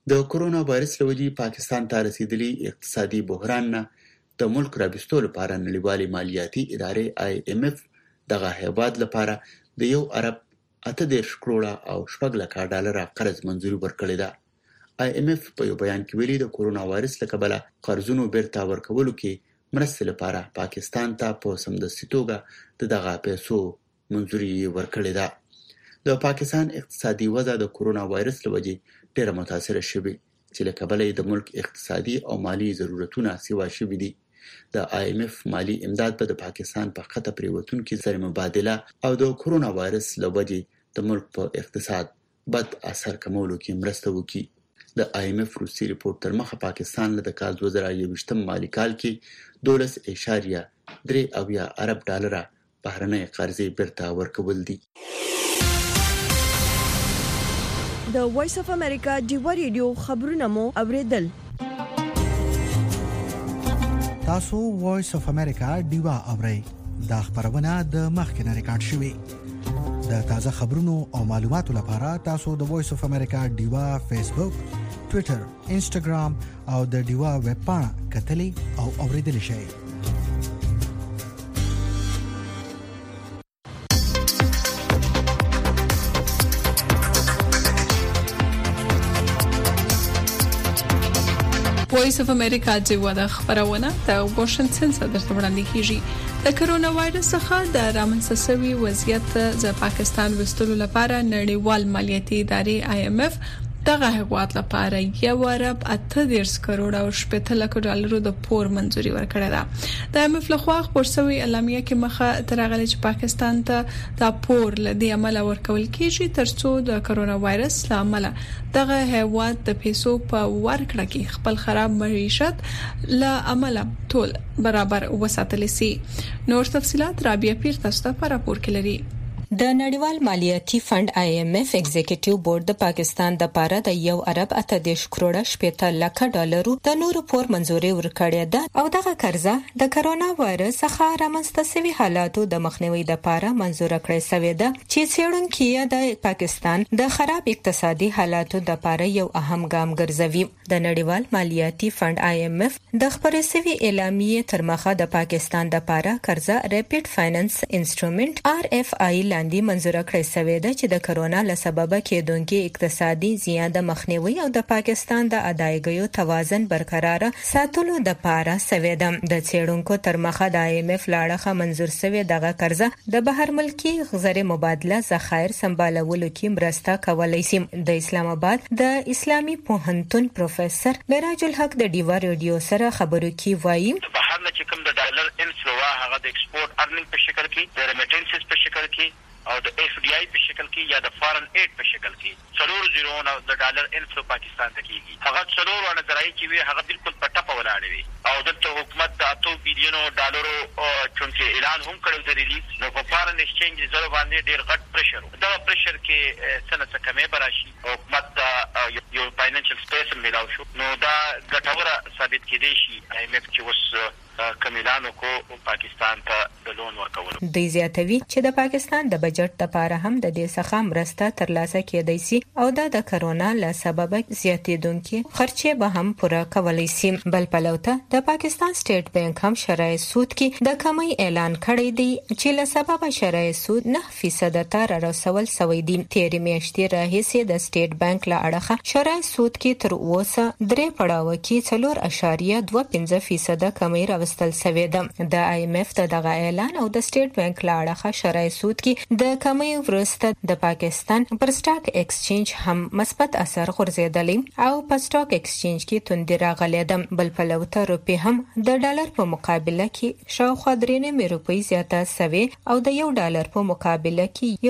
د کرونا وایرس لوجي پاکستان ته رسیدلی اقتصادي بحران نه د ملک رابستو لپاره نړیوالې مالیاتي ادارې IMF دغه هیواد لپاره د یو ارب 8.10 کروڑه او 6 لک ډالر قرض منزوري ورکړې ده. IMF په یو بیان کې ویلي د کرونا وایرس له کبله قرضونو بیرته ورکولو کې مرستې لپاره پاکستان ته په سمدستي توګه دغه پیسو منزوري ورکړې ده. د پاکستان اقتصادي وضع د کرونا وایرس لوجي ډېره متاثره شوې چې له کبله د ملک اقتصادي او مالی ضرورتونه سیوا شوي دي. د IMF مالی امداد په د پاکستان په خطه پریوتونکو زر مبادله او د کرونا وایرس لوجي د ملک په اقتصاد بد اثر کمولو کې مرسته وکړي. د IMF روسي ریپورت تر مخه پاکستان له کال 2021 مالی کال کې 12.3 ارب ډالر بهرنۍ قرضې بیرته ورکول دي. د وایس اف امریکا ډیوا ریډیو خبرونه مو اوریدل. تاسو وایس اف امریکا ډیوا اورئ. دا خبرونه د مخکنه ریکارډ شوې. د تازه خبرونو او معلوماتو لپاره تاسو د وایس اف امریکا ډیوا فیسبوک، ټوئیټر، انسټاګرام او د ډیوا ویب پاڼه کتلې او اوریدل شئ. وایس اف امریکا ډیوا د خبرونه د واشنگټن څخه درته وړاندې کیږي. د کرونا وایرس څخه د رامنځته شوی وضعیت د پاکستان وستلو لپاره نړیوال مالیاتي ادارې IMF دغه هیواد لپاره 1.8 کروڑ او 8 لک ډالر د پور منزوري ورکړه ده. د IMF لخوا خبر شوی اعلامیه کې مخه ترغلي چې پاکستان ته د پور لدی عمل ورکول کیږي ترڅو د کرونا وایرس لامل دغه هیواد د پیسو په ورکړه کې خپل خراب معیشت له عمل ټول برابر وساتل شي. نور تفصيلات رابعه پیر تاسو ته په راپور کې لري. د نړیوال مالیاتي فند IMF ایگزیکټیو بورډ د پاکستان د پاره د 1.8 کروڑ 8 لک ډالر د نورو پور منزوري ورکړې ده او دغه قرضه د کرونا وایرس څخه رامنځته شوی حالاتو د مخنیوي لپاره منزور کړې شوې ده چې څېړونکو د پاکستان د خراب اقتصادي حالاتو لپاره یو اهم ګام ګرځوي. د نړیوال مالیاتي فند IMF د خبرې شوی اعلامیه تر مخه د پاکستان د پاره قرضه ریپیډ فاینانس انسټرومنت RFI لاندې منزور کړی شوی ده چې د کرونا له سبب کېدونکو اقتصادي زیان د مخنیوي او د پاکستان د ادایګیو توازن برقرار ساتلو د پاره شوی ده. د څېړونکو تر مخه د IMF لاړه منزور شوی دغه قرضه د بهر ملکی غیر مبادله ذخایر سمبالولو کې مرسته کولای شي. د اسلام آباد د اسلامي پوهنتون پروفیسور معراج الحق د ډیوا ریډیو سره خبرو کې وایي بهر نه چې کوم د ډالر انفلو هغه د ایکسپورټ ارننګ په شکل کې د ریمیټنسز په شکل کې او د FDI په شکل کې یا د فارن ایډ په شکل کې څلور زیرونه د ډالر انفلو پاکستان ته کیږي. هغه څلور ونه ځای چې وي هغه بالکل په ټاپه ولاړ وي او د حکومت د 8 بلین ډالرو چونکه اعلان هم کړو د ریلیز نو په فارن ایکسچینج ریزرو باندې ډیر غټ پرشر دا پرشر کې سنت کمې براشي حکومت یو فاینانشل سپیس ملاو شو نو دا ګټوره ثابت کېدی شي IMF چې وس کمیلانو کو پاکستان ته د لون ورکول. د زیاتوي چې د پاکستان د بجټ لپاره هم د دې څخه مرسته ترلاسه کېدای شي او د کرونا له سبب زیاتېدونکو خرچې به هم پوره کولای شي. بل پلوته د پاکستان سټیټ بانک هم شرای سود کې د کمی اعلان کړی دی چې له سبب شرای سود 9% ته رسول شوی دی. تیرې میاشتې راهیسې د سټیټ بانک له اړخه شرای سود کې تر اوسه 3 پړاو کې 4.25% کمی راوستل شوی ده. د IMF دغه اعلان او د سټیټ بانک له اړخه شرای سود کې د کمی وروسته د پاکستان پر سټاک ایکسچینج هم مثبت اثر غورځیدلی او په سټاک ایکسچینج کې توندي راغلی ده. بل پلوته روپی هم د ډالر په مقابله کې شاوخوا 3 روپۍ زیاته شوی او د $1 په مقابله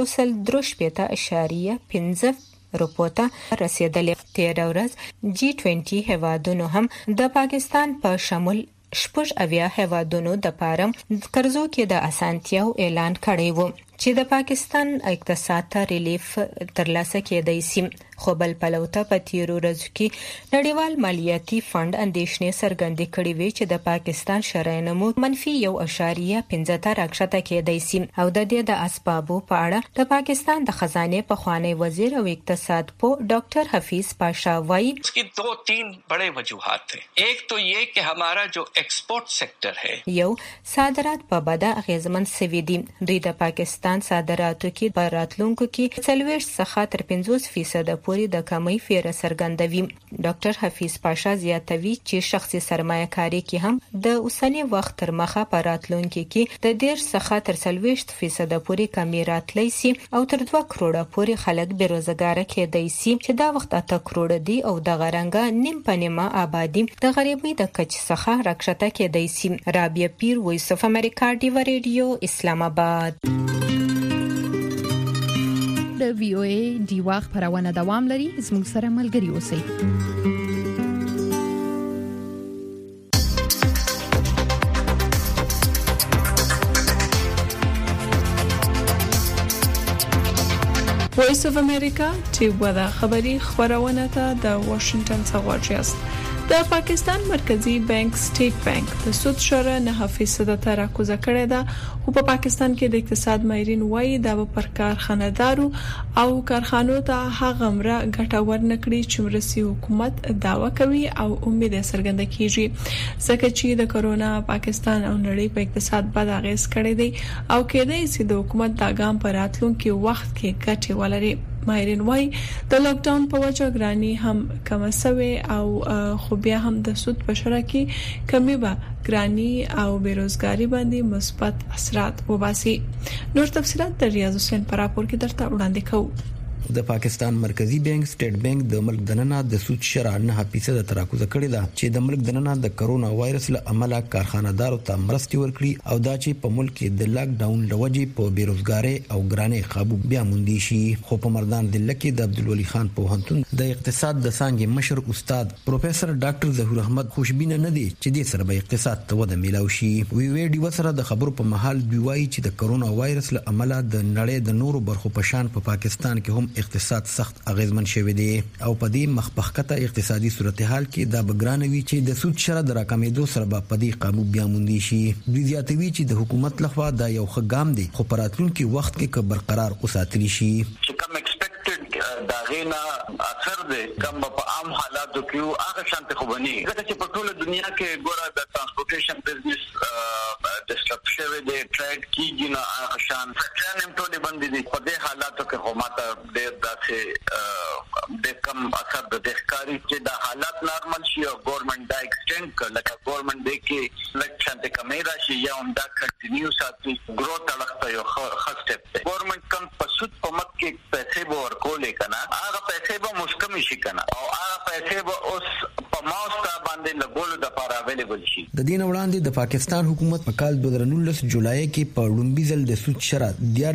کې 1.15 روپوته رسیدلې. تیر ورځ G20 هیوادونو هم د پاکستان په شمول 8 هیوادونو د پاره قرضو کې د اسانتیاو اعلان کړی وو. چې د پاکستان اقتصاد ته ریلیف ترلاسه کېدای شي. خو بل پلوته په تیرو ورځو کې نړیوال مالیاتي فند اندېښنې څرګندې کړې وي چې د پاکستان شرعي نمو -1.15 راکښته کېدای شي. او د دې د اسبابو په اړه د پاکستان د خزانه پخوانی وزیر او اقتصاد پوه ډاکټر حفیظ پاشا وایي इसकी 2-3 बड़े वजूहात हैं. एक तो ये कि हमारा जो एक्सपोर्ट सेक्टर है یو صادرات په بده اغیزمن سوي دي. دوی د پاکستان صادراتو کې په راتلونکو کې 40 څخه تر 50% پورې د کمی فیر څرګندوي. ډاکټر حفیظ پاشا زیاتوي چې شخصي سرمایه کاری کې هم د اوسنی وخت تر مخه په راتلونکو کې د 10 څخه تر 40% پورې کمی راتلی سي او تر 2 کروڑه پورې خلک بیروزګار کېدای سي چې دا وخت 8 کروڑه دي او د غرنګ نیم پنیمه آبادی د غریبۍ د کچ څخه راکښته کېدای سي. رابعه پیر، وایس اف امریکا، ډیو ریډیو، اسلام آباد. د وی او ای ډیوا خبرونه دوام لري. زموږ سره ملګري اوسئ. وایس اف امریکا ډیوا د خبري خبرونه ته د واشنگټن څخه واجیاست. د پاکستان مرکزی بانک سټیټ بانک د سود شرح 9% ته راکوزه کړې ده. خو په پاکستان کې د اقتصاد ماهرین وایي دا به پر کارخانه‌دارو او کارخانو ته هغه مره ګټه ورنکړي چې مرسي حکومت داوا کوي او امید څرګنده کیږي ځکه چې د کرونا پاکستان او نړۍ په اقتصاد باندې اغیز کړی دی او کېدای شي د حکومت دا ګام په راتلونکي وخت کې ګټه ولري. ماهرین وایي د لاک ډاون په وجه ګرانی هم کم شوه او خو بیا هم د سود په شرکت کې کمی به ګرانی او بیروزګاری باندې مثبت اثرات وباسي. نور تفصيلات د ریاض حسین پر راپور کې درته وړاندې کوو. د پاکستان مرکزی بانک سټیټ بانک د ملک دننه د سود شرح 9% تراکوزه کړې ده چې د ملک دننه د کرونا وایرس له امله کارخانه‌دارو ته مرستي ورکړي او دا چې په ملک کې د لاک ډاون لوجې په بیروزګاری او ګرانۍ قابو بیا موندي شي. خو په مردان دله کې د عبدالولي خان پوهنتون د اقتصاد د څانګې مشر استاد پروفیسور ډاکټر ظهور احمد خوشبینه نه دي چې د سره به اقتصاد ته وده میلاو شي. وی ډیو سره د خبرو په محل دی وایي چې د کرونا وایرس له امله د نړۍ د نورو برخو په شان په پاکستان کې هم اقتصاد سخت اغیزمن شوی دی او په دې مخبخته اقتصادي صورتحال کې دا بګرانوي چې د سود شرح د راکمېدو سره به په دې قابو بیا موندي شي. دوی زیاتوي چې د حکومت لخوا دا یو ښه ګام دی خو په راتلونکي وخت کې برقرار وساتل شي. دا غینا اثر دی کوم په عام حالاتو کې هغه شانته خو بني ځکه چې په ټوله دنیا کې ګوره د ترانسپورټیشن بزنس ډسټرب شوی دی ټریډ کیږي نه هغه شان څنګه ټول باندې دي په دې حالاتو کې خو ماته ډېر داسې د کم اثر د ښکاری چې د حالات نارمل شي او ګورنمنت دا ایکسټند کړ لکه ګورنمنت دی کې لکه شانته کمیرا شي یا هم دا کنټینیو ساتي ګروث اړخته یو ښه سټپ دی. ګورنمنت کم په سود په مت کې پیسې به ورکولې کنه هغه پیسې به مشکم شي کنه او هغه پیسې به اوس په ماوستا باندې لګول د لپاره اویلیبل شي. د دین وړاندې د پاکستان حکومت په کال 2019 جولای کې په لومبي ځل د سود شرح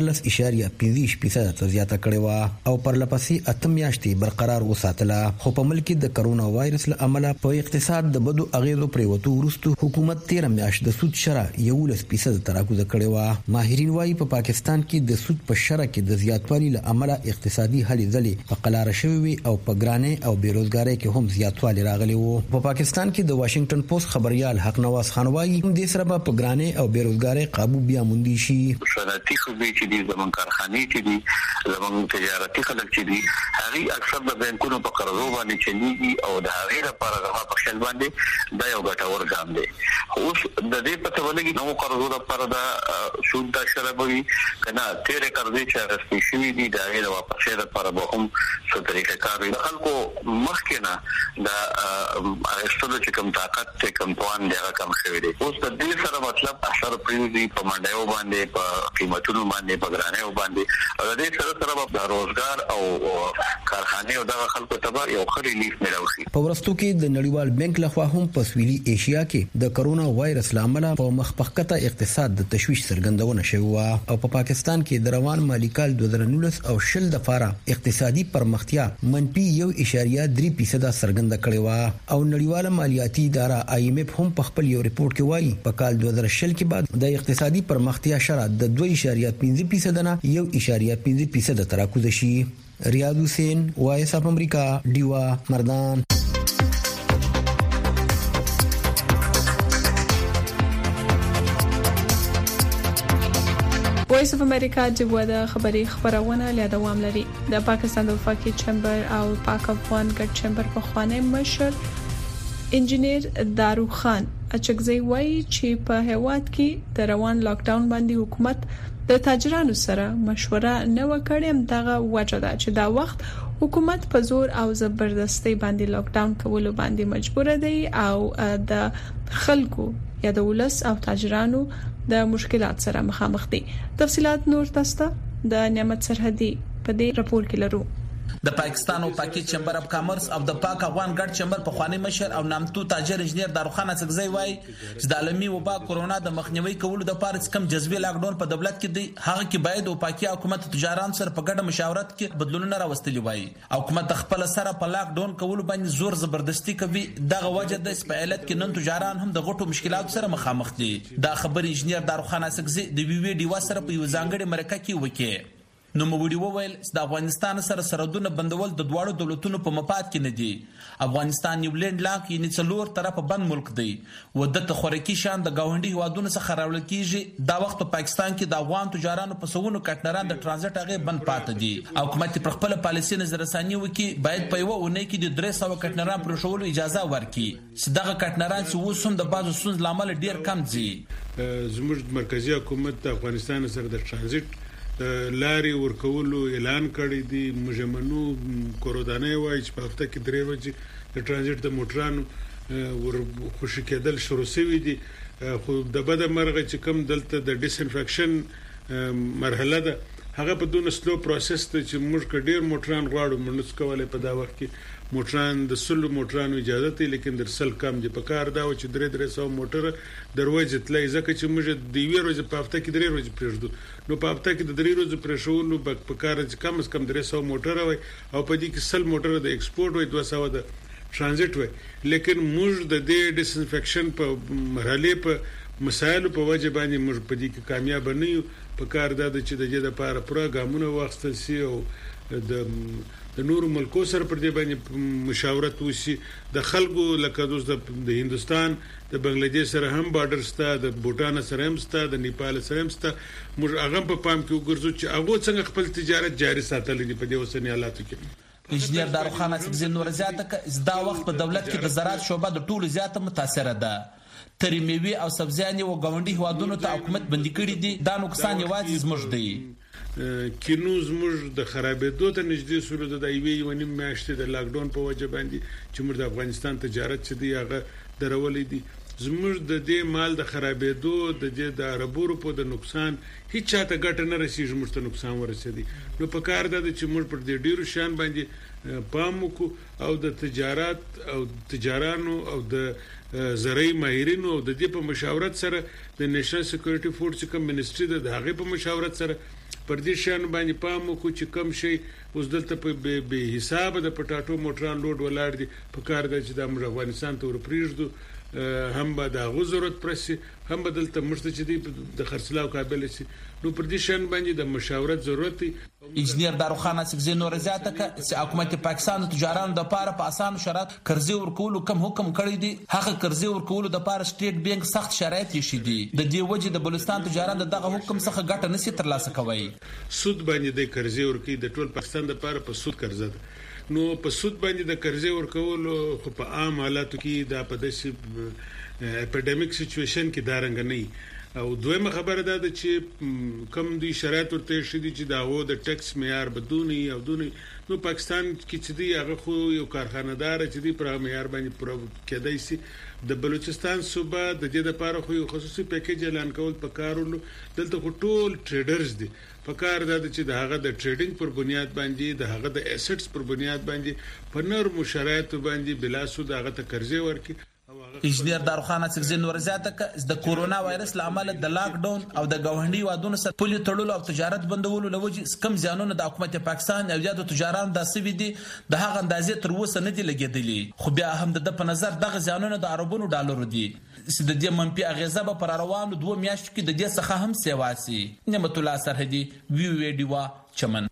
14.5% ته زیاته کړې و او پر لپسې 8 میاشتې برقرار وساتله. خو په ملک کې د کرونا وایرس له امله په اقتصاد د بدو اغیزو پریوتو وروسته حکومت 13 میاشت د سود شرح 11% تراکوزه کړې و. ماهرین وايي په پاکستان کې د سود په شرح کې د زیاتوالي له امله اقتصادي هلې ځلې په قلاره شوی او په ګرانۍ او بیروزګاری کې هم زیاتوالی راغلی وو. په پاکستان کې د واشنگټن پوسټ خبريال حق نواز خان وايي د سره په ګرانۍ او بیروزګاری قابو بیا موندي شي. صنعتي خدمات چې د زمون کارخانې چې دي زمون تجارتي خلک چې دي هغه اکثر د بانکونو په قرضو باندې چلیږي او د هغه لپاره هغه په خپل باندې دا یو ګټور ګام دی. اوس د دې په تولګي نو قرضو لپاره دا سود د شربوي کنه تیرې قرضې چې راستي شوی دي دا یې واپس لپاره به هم څه طریقه کار د خلکو مخکنه دا استلو چې کوم طاقت ته کوم توان دی هغه کم شوی دی. اوس د دې سره مطلب اثر پریږدي په منډیو باندې په قیمتونو باندې په ګرانیو باندې او د دې سره د روزګار او کارخانه او د خلکو ته یو خوري لیف ملوي. په ورستو کې د نړیوال بانک لخوا هم په سویلي ایشیا کې د کرونا وایرس لامل په مخبخته اقتصاد د تشویش څرګندونه شوی او په پاکستان کې د روان مالی کال 2019 او شل د فاره اقتصادي پرمختیا -1.3% څرګنده کړې و او نړیواله مالیاتي اداره IMF هم په خپل یو ریپورت کې وایي په کال 2020 کې بعد د اقتصادي پرمختیا شرایط د 2.5% نه 1.5% تراکوز شي. ریاض حسین وایس اف امریکا دیوا مردان. وایس اف امریکا د خبري خبرونه له دوام لري. د پاکستان د وفاقي چمبر او پاک افغان ګډ چمبر په خوانې مشر انجنیر دارو خان اچکزی وایي چې په هیواد کې د روان لاک ډاون باندې حکومت د تاجرانو سره مشوره نه وکړي. دغه وجه ده چې دا وخت حکومت په زور او زبردستي باندې لاک ډاون کولو باندې مجبور دی او د خلکو یا د ولس او تاجرانو د مشکلات سره مخامخ دي. تفصيلات نور تاسو د نعمت سرحدي په دې راپور کې لرو. د پاکستان او پاکي چمبر اف کامرس او د پاک افغان ګډ چمبر په خواني مشر او نامتو تاجر انجنیر داروخان اڅکزی وای چې د عالمي وبا کورونا د مخنیوي کولو د پاره کم جذبي لاک ډاون په دولت کې دی. هغه کې باید او پاکي حکومت تجاران سره په ګډه مشاورت کې بدلونونه راوستلي وای. حکومت خپل سره په لاک ډاون کولو باندې زور زبردستی کوي. دغه وجه د سپایلت کې نن تجاران هم د غټو مشکلاتو سره مخامخ دي. دا خبر انجنیر داروخان اڅکزی د وی ډیوا سره په یو ځانګړي مرکه کې وکړي. نو موږ ویل چې د افغانستان سره سرحدونه بندول د دواړو دولتونو په مفاد کې نه دي. افغانستان یو لند لاک یعنی څلور طرفه بند ملک دی و د تخورکی شان د گاونډي هوادونو څخه راول کیږي. دا وخت په پاکستان کې د افغان تجارانو په سونو کټنران د ترانزیت هغه بند پاتې دي. حکومت پر خپل پالیسي نظر ثاني وکي باید په یو اونۍ کې د 300 کټنران پر شولو اجازه ورکړي. چې دغه کټنران چې وسوم د بازو سونز لامل ډیر کم دي. زموږ مرکزی حکومت د افغانستان سره د ترانزیت لاري ورکولو اعلان کړی دی. مجمنو کورودانه وای چې په هفته کې 3 ورځې د ترانزیت د موټرانو ور خوشی کېدل شروع شوی دي. خو د بده مرغه چې کوم دلته د ډیسانفیکشن مرحله ده هغه په دونه سلو پروسس ته چې موږ ډیر موټران غواړو موږ کولای په دا وخت کې موټران د سلو موټرانو اجازه ته لیکن در سل کم دي. په کار دا و چې 300 موټر دروازه تلای ځکه چې موږ د وی ورځې په هفته کې 3 ورځې پرېږدو. نو په هفته کې د 3 ورځې پرېښولو په کار چې کم از کم 300 موټر وای او په دې کې سل موټر د ایکسپورت وای 200 د ترانزیت وای. لیکن موږ د دې ډیسانفیکشن په مرحله په مسایلو په وجه باندې موږ په دې کې کامیاب نه یو. په کار دا چې د دې لپاره پروګرامونه واخستل شي او د نورو ملکو سره پر دې باندې مشاورت وشي. د خلکو لکه د هندستان د بنگلاديش سره هم بارډر ستا د بوټان سره هم ستا د نیپال سره هم ستا. موږ هغه په پام کې وګرځو چې هغه څنګه خپل تجارت جاري ساتل دي په دې اوسنی حالاتو کې. انجنیر داروخان اڅکزی نور زیاته دا وخت په دولت کې د زراعت شعبه د ټولو زیاته متاثر ده. ترې میوه او سبزیانې او گاونډي هوادونو ته حکومت بندي کړی دي. دا نقصان یوازې زموږ دی. کینو زموږ د خرابېدو ته نږدې سره د ایوي ونی میاشتې د لاک ډاون په وجه باندې چې موږ د افغانستان تجارت چې دی هغه درولې دي. زموږ د دې مال د خرابېدو د دې د عربو په د نقصان هیڅ چاته ګټه نه رسیږي. موږ ته نقصان ورسېدي. نو په کار ده چې موږ پر دې ډیرو شان باندې پام وکړو او د تجارت او تجارانو او د زراعي ماهرینو او د دې په مشاورت سره د نېشنل سکیورټي فورس چې کوم منسټري د هغه په مشاورت سره پر دې شان باندې پام وکړو چې کم شي اوس دلته په به حساب د پټاټو موټران لوډ ولاړ دي. په کار ده چې د افغانستان ته ورپریږدو هم به د غو ضرورت پرسي هم به دلته مشته چې دی د خرڅلاو قابل شي. نو پر دې شان باندې د مشاورت ضرورت دی. انجنیر داروخان اڅکزی نور زیاته چې حکومت پاکستان د تجارانو د لپاره په اسان شرایط قرضې ورکول کم حکم کړی دی. هغه قرضې ورکول د لپاره سټیټ بانک سخت شرایط یې شي دي. د دې وجه د بلوچستان تجاران دغه حکم څخه ګټه نشي ترلاسه کوي. سود باندې د قرضې ورکي د ټول پاکستان د لپاره په سود قرضه ده. نو په سود باندې د قرضې ورکول خو په عام حالاتو کې دا په داسې اپیډمیک سچويشن کې دارنګ نه. او دویمه خبره ده چې کم دوی شرایط ورته شدي چې داغو د ټیکس معیار بدونی او دونی. نو پاکستان کې چې دی هغه خو یو کارخانه‌دار چې دی پر معیار باندې پر کېدای شي. د بلوچستان صوبه د دې لپاره خو یو خصوصي پیکیج اعلان کول پکارولو. دلته خو ټول ټریډرز دي. پکار ده چې د هغه د ټریډینګ پر بنیاد باندې د هغه د اسټس پر بنیاد باندې په نرمو شرایطو باندې بلا سود هغه ته قرضې ورکړي او هغه انجنیر داروخان څخه نور زیاته ک د کورونا وایرس لامل د لاک ډاون او د غونډي وادونو سره پولي تړلو او تجارت بندولو لوجه کم زیانونه د حکومت پاکستان او د تجاران د سوي دي د هغه اندازې تر اوسه نه دي لګیدلې خو بیا هم د په نظر دغه زیانونه د عربونو ډالرو دي چې د دې منفي اغیزه به پر روانو 2 میاشتو کې د دې څخه هم سیواسي نعمت الله سرحدي وی ډیوا چمن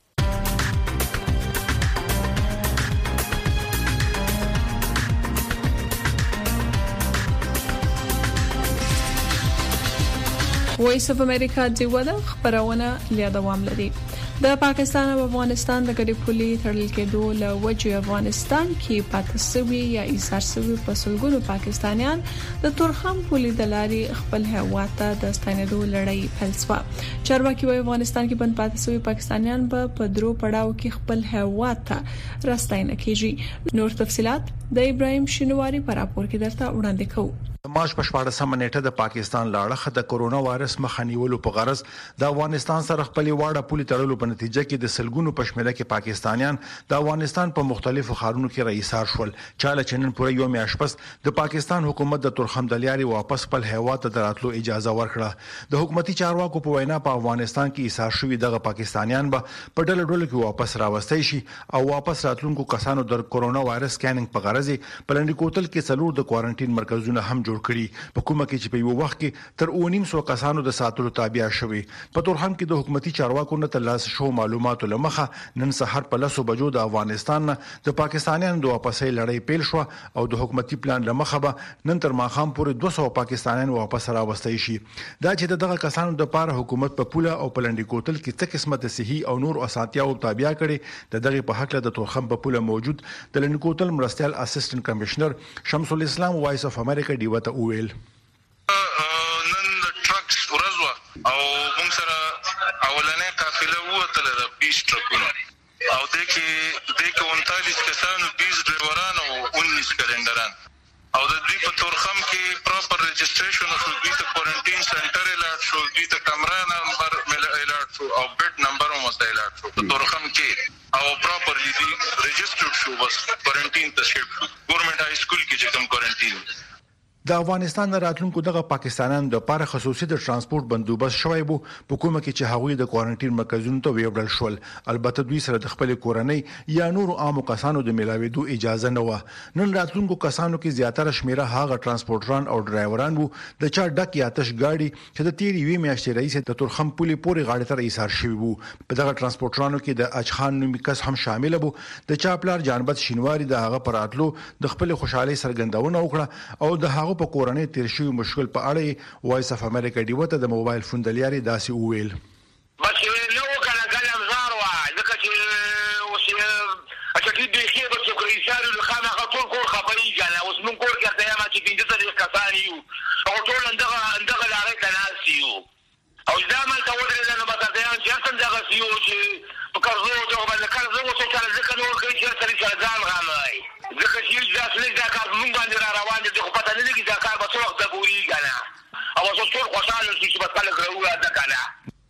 وایس اف امریکا دی ودا خبرونه له دوام لري د پاکستان او افغانستان د ګډي پولي تړل کېدو له وجه افغانستان کې پاتسوي یا ایثار سوي په سلګونو پاکستانیان د تورخم پولي د لاري خپل هیواد ته د ستنېدو لړۍ فلسفه چارواکي وایي افغانستان کې بند پاتسوي پاکستانیان په درو پړاو کې خپل هیواد ته راستاینه کیږي نور تفصيلات د ابراهيم شینواری پر راپور کې درته وړاندې کوو مارچ په 14 نیټه د پاکستان لاړه د کورونا وایرس مخنیولو په غرض د افغانستان سره خپل واړه پولي تړلو په نتیجه کې د سلګونو پښمنه کې پاکستانیان د افغانستان په مختلفو ښارونو کې رئیسار شول چاله چنن پورې یو میاشت پس د پاکستان حکومت د تورخم د لاري واپس خپل هیواد ته دراتلو اجازه ورکړه د حکومتي چارواکو په وینا په افغانستان کې ایثار شوی دغه پاکستانیان به په ډله ډله کې واپس راوستي شي او واپس راتلونکو کسانو د کورونا وایرس سکینینګ په غرض په لنډی کوتل کې څلور د کوارنټین مرکزونه هم جوړ کړي په کومه کې چې په یو وخت کې تر 900 کسانو د ساتلو تابع شوي په تورخم کې د حکومتي چارواکو نه ترلاسه شو معلوماتو لمخه نن سحر په 10 بجو د افغانستان د پاکستانیانو د واپسې لړۍ پیل شو او د حکومتي پلان لمخه به نن تر ماخام پورې 200 پاکستانیان واپس راوستي شي دا چې دغه کسانو د پاره حکومت په پوله او پلنډي کوتل کې څه قسمه د صحي او نور اساتیاو تابع کړي دغه په حق د تورخم په پوله موجود د لنډي کوتل مرستيال اسسټنټ کمشنر شمس الاسلام وایس اف امریکا دیوته ویل نن د ټرکس ورځوا او موږ سره اولنې قافله وته د 20 ټرکونه او د کې 39 کسانو 20 ډرایوران او 19 کلندران او د دې په تورخم کې پراپر رجسټریشن او د کوارنټین سنټر الاټ شو د کمره نمبر الاټ شو او بیډ نمبر هم الاټ شو په تورخم کې او پراپرلی دی رجسټرډ شو بس کوارنټین ته شیفټ شو ګورنمنت هاي سکول کې چې کوم کوارنټین د افغانستان راتلونکو دغه پاکستانیان د لپاره خصوصي د ترانسپورت بندوبست شوی بو په کومه کې چې هغوی د کوارنټین مرکزونو ته ویوړل شول البته دوی سره د خپل کورنۍ یا نور عام کسانو د ملاويدو اجازه نه و نن راتلونکو کسانو کې زیاتره شمیره هغه ترانسپورټران او ډرایوران وو د چا ډک یا تش گاډي چې د تیری وی میاشتې رئیس د تورخم پولي پورې غاړه تر ایثار شوی وو په دغه ترانسپورټرانو کې د اجخان نومي کس هم شامل وو د چا پلار جانبت شینواری د هغه پراتلو د خپل خوشحالي سرګندونه وکړه او د هغه په کورنۍ تیر شوی مشکل په اړه وایس اف امریکا دیوته د موبایل فون د لاري داسې وویل بس نو کنه کلم زار وا ځکه چې اوس اچھا دې کې به څوک ریسارو لخوا ټول کور خبري کنه اوس مونږ کور کې ته ما چې پینځه کسان یو او ټول اندغه لارې کنه یو او دا ما ته ودرې نه به ته چې څنګه دغه یو چې په کارزو ته باندې کارزو څه کار ځکه نو کوي چې سړي ځان غامای ځکه چې دا څه دا کار مونږ باندې را روان دي خو پته نه لګي دا کار به څو وخت پوری کنه او اوس ټول خوشاله شي چې بس خلک راوړل دا کنه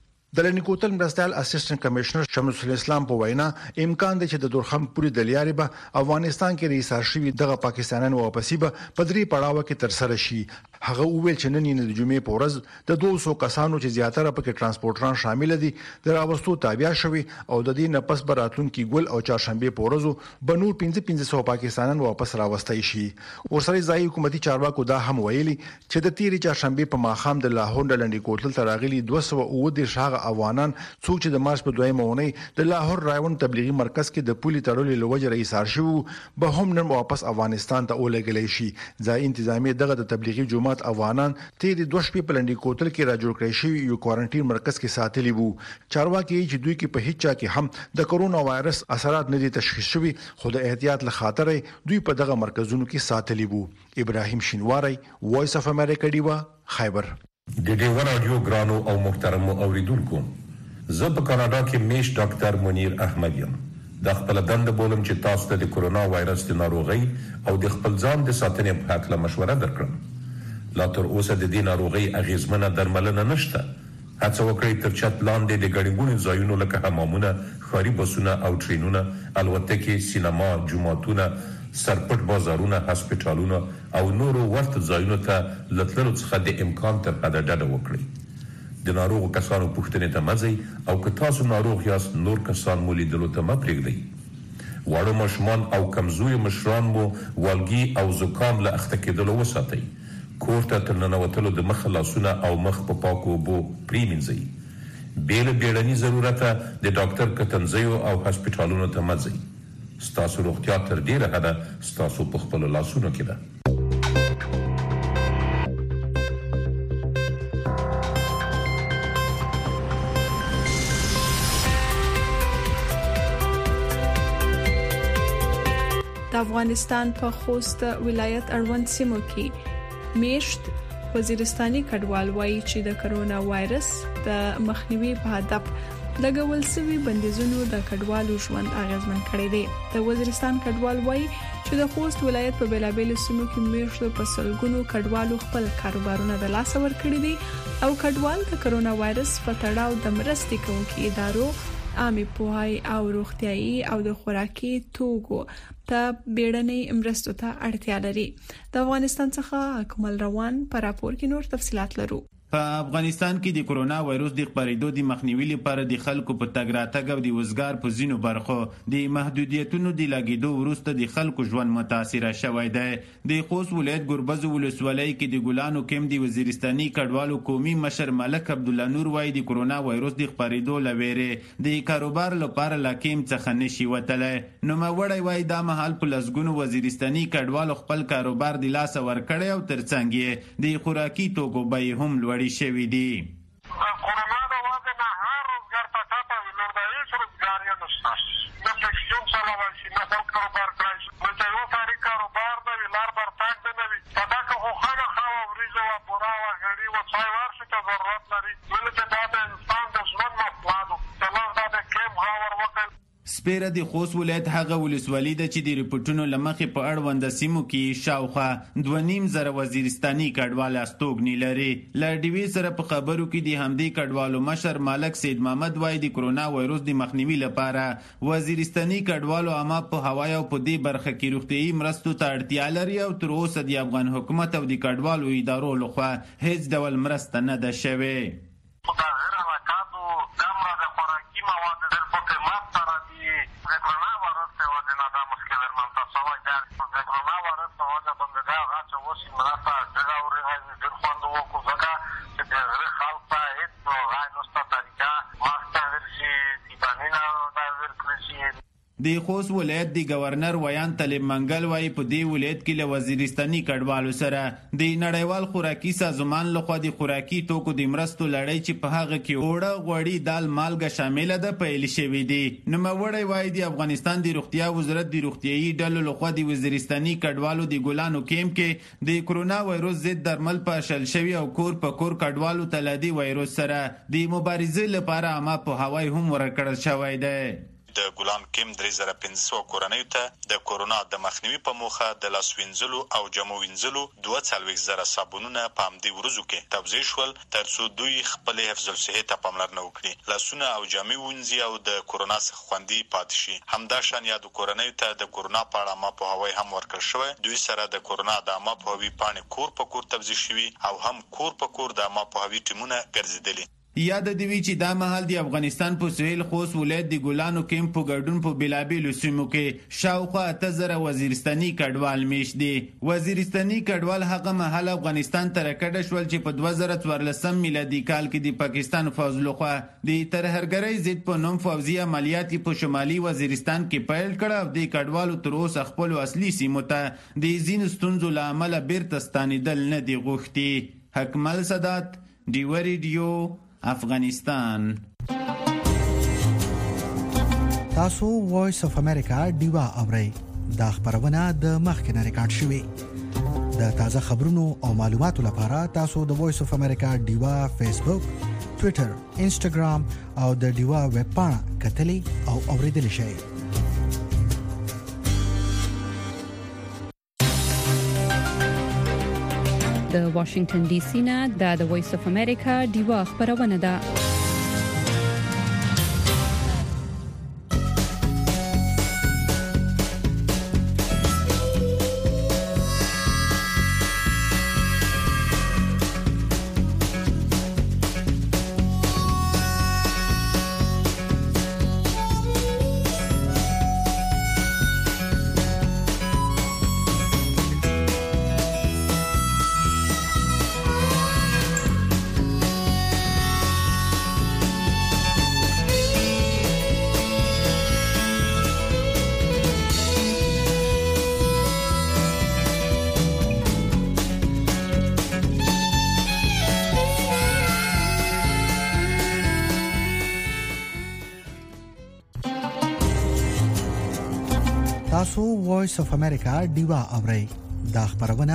د لنډي کوتل مرستيال اسسټنټ کمشنر شمس الاسلام په وینا امکان دی چې د تورخم پوری د لیاري به افغانستان کې ریسار شوی دغه پاکستانیانو واپسی به پدري پړاو کې تر سره شي هغه ویل چې نن د جمعې په ورځ د 200 کسانو چې زیاتره پکې ترانسپورټران شامل دي د راوستو تابع شوی او د دې نه پس براتلونکي ګل او چهارشنبه په ورځ بنور 1500 پاکستانیان واپس راوستي شي ورسره ځای حکومتي چارواکو دا هم ویلي چې د تیری چهارشنبه په ماخام د لاهور د لنډي کوتل تراغلي 210 شاغه افغانان څوک چې د مارچ په 2 مونې د لاهور راون تبلیغي مرکز کې د پولي تړلو لوجه رئیس ارشو به هم نن واپس افغانستان ته ولګلې شي ځای انتظامی دغه د تبلیغي جماعت افغانان تیر دوه شپې په لنډي کوتل کې را جوړ کړی شوی یو کوارنټین مرکز کې ساتلی وو چارواکي چې دوی کې په هیڅ چا کې هم د کورونا وایرس اثرات نه دي تشخیص شوی خو د احتیاط لخاطر دوی په دغه مرکزونو کې ساتلی وو ابراهيم شینواری وایس اف امریکا دیوا خیبر د ډیو رادیو ګرانو او محترم اوریدونکو زه په کاناډا کې میش ډاکټر منیر احمد یم د خپل دند بولم چې تاسو ته د کورونا وایرس د ناروغي او د خپل ځان د ساتنې په اړه مشوره درکړم لا تر اوسه د دې ناروغي اغیزمنه درملنه نشته هڅه وکړئ تر چت لاندې د ګډوډو ځایونو لکه حمامونه ښاري بسونه او ټرینونه الوتکې سینما جوماتونه سرپټ بازارونه، هسپتالونه او نورو ورته ځایونو ته لټلو څخه د امکان تر حده ډډه وکړئ. د ناروغ کسانو پوښتنې ته مزئ او که تاسو ناروغ یاست نور کسان مو لیدلو ته مه پرېږدئ. واړه ماشومان او کمزوري مشران مو والګي او زکام له اخته کېدلو وساتئ. کور ته تر ننوتلو د مخ لاسونه او مخ په پاکو اوبو پریمنځئ. بې له بیړني ضرورته د ډاکټر کتنځیو او هسپتالونو ته مه ځئ. ستاسو روغتیا تر ډیره حده ستاسو په خپلو لاسونو کې ده. د افغانستان په خوست ولایت اړوند سیمو کې میشت وزیرستاني کډوال وایي چې د کرونا وایرس د مخنیوي په هدف لګول شوی بندیزونو د کډوالو ژوند اغیزمن کړی دی. د وزیرستان کډوال وایي چې د خوست ولایت په بیلابېلو سیمو کې میشت په سلګونو کډوالو خپل کاروبارونه د لاس ور کړی دي او کډوال د کرونا وایرس په تړاو د مرستې کوونکو ادارو عامه پوهاوی او روغتيایي او د خوراکي توکو ته بیړنۍ مرستو ته اړتیا لري. د افغانستان څخه اکمل روان پر راپور کې نور تفصيلات لرو. په افغانستان کې د کرونا وایروس د خپرېدو د مخنیوي لپاره د خلکو په تګ راتګ او د وزګار په ځینو برخو د محدودیتونو د لګیدو وروسته د خلکو ژوند متاثر شوی دی. د خوست ولایت ګربز ولسوالۍ کې د ګلانو کم د وزیرستاني کډوالو قومي مشر ملک عبد الله نور وایي د کرونا وایروس د خپرېدو لويره د کاروبار لپاره لکیم څخه نشي وتلی. نو موړی وایي دا مهال په لسګونو وزیرستاني کډوالو خپل کاروبار د لاس ور کړی او ترڅنګ یې د خوراکي توکو بیې هم لوړ شوی دی. کرونا د وجه نه هر روزګار ته ټاپه وي، نور د هیڅ روزګار یې نشته. نه فیکسیون چلول شي، نه بل کاروبار کړی شي. نو چې یو ساري کاروبار نه وي، لار برتاک دی نه وي. په دا که خو خامخا وریځو وه، بوره وه، غړي وه، چای ورشي ته ضرورت لري. ولې چې دا د انسان د ژوند مسله ده. چې موږ دا د کیمپ ور وکړ. سپیره د خوست ولایت هغه ولسوالۍ ده چې د ریپورتونو له مخې په اړوند سیمو کې شاوخوا 2.5 وزیرستاني کډوال استوګنې لري. له ډیوې سره په خبرو کې د همدې کډوالو مشر مالک سید محمد وایي د کرونا وایروس د مخنیوي لپاره وزیرستاني کډوالو عامه په هوای او په دې برخه کې روغتيایي مرستو ته اړتیا لري او تر اوسه د افغان حکومت او د کډوالو ادارو لخوا هیڅ ډول مرسته نه ده شوې. د خوست ولایت د گورنر ویان طالب منګل وایي په دې ولایت کې له وزیرستاني کډوالو سره د نړیوال خوراکي سازمان لخوا د خوراکي توکو د مرستو لړۍ چې په هغه کې اوړه، غوړي، دال، مالګه شامل ده پیل شوې دي. نوموړی وایي د افغانستان د روغتیا وزارت د روغتيایي ډلو لخوا د وزیرستاني کډوالو د ګلانو کیمپ کې د کرونا وایروس ضد درمل په شل شوی او کور په کور کډوالو ته له دې وایروس سره د مبارزې لپاره عامه په هوای هم ورکړل شوی دی. د ګلان کیم 3500 کورنۍ ته د کرونا د مخنیوي په موخه د لاس وینځلو او جامو وینځلو 240,000 صابونونه په همدې ورځو کې توزیع شول ترڅو دوی خپل حفظ الصحه ته پاملرنه وکړي، لاسونه او جامې وینځي او د کرونا څخه خوندي پاتې شي. همداشان یاد کورنۍ ته د کرونا په اړه ما په هوای هم ورکړل شوی. دوی سره د کرونا د ما په هوی پاڼې کور په کور توزیع شوي او هم کور په کور د ما په هوی ټیمونه ګرځیدلي. یاد دی وی چې دا مهال د افغانستان په سویل خوست ولایت د ګلانو کیمپ په ګډون په بیلابېلو سیمو کې شاوخوا 8000 وزیرستاني کډوال میش دي. وزیرستاني کډوال هغه مهال افغانستان ته راکډه شول چې په 2014 میلادي کال کې د پاکستان فوج لخوا د ترهګرۍ ضد په نوم فوزي عملیات په شمالي وزیرستان کې پیل کړ او د کډوالو تر اوسه خپل اصلي سیمو ته د ځینو ستونزو له امله بیرته ستانېدل نه دي غوښتي. حکمل سادات، ډیو ریډیو، افغانستان. تاسو وایس اف امریکا ډیوا اورئ. دا خبرونه د مخکنه ریکارډ شوې. د تازه خبرونو او معلوماتو لپاره تاسو د وایس اف امریکا ډیوا فیسبوک، ټوئیټر، انسټاګرام او د ډیوا ویب پاڼه کتلي او اوریدل شئ. د واشنگټن ډي سي نه د وایس اف امریکا ډیوا خبرونه ده. تاسو وایس اف امریکا ډیوا اورئ دا خبرونه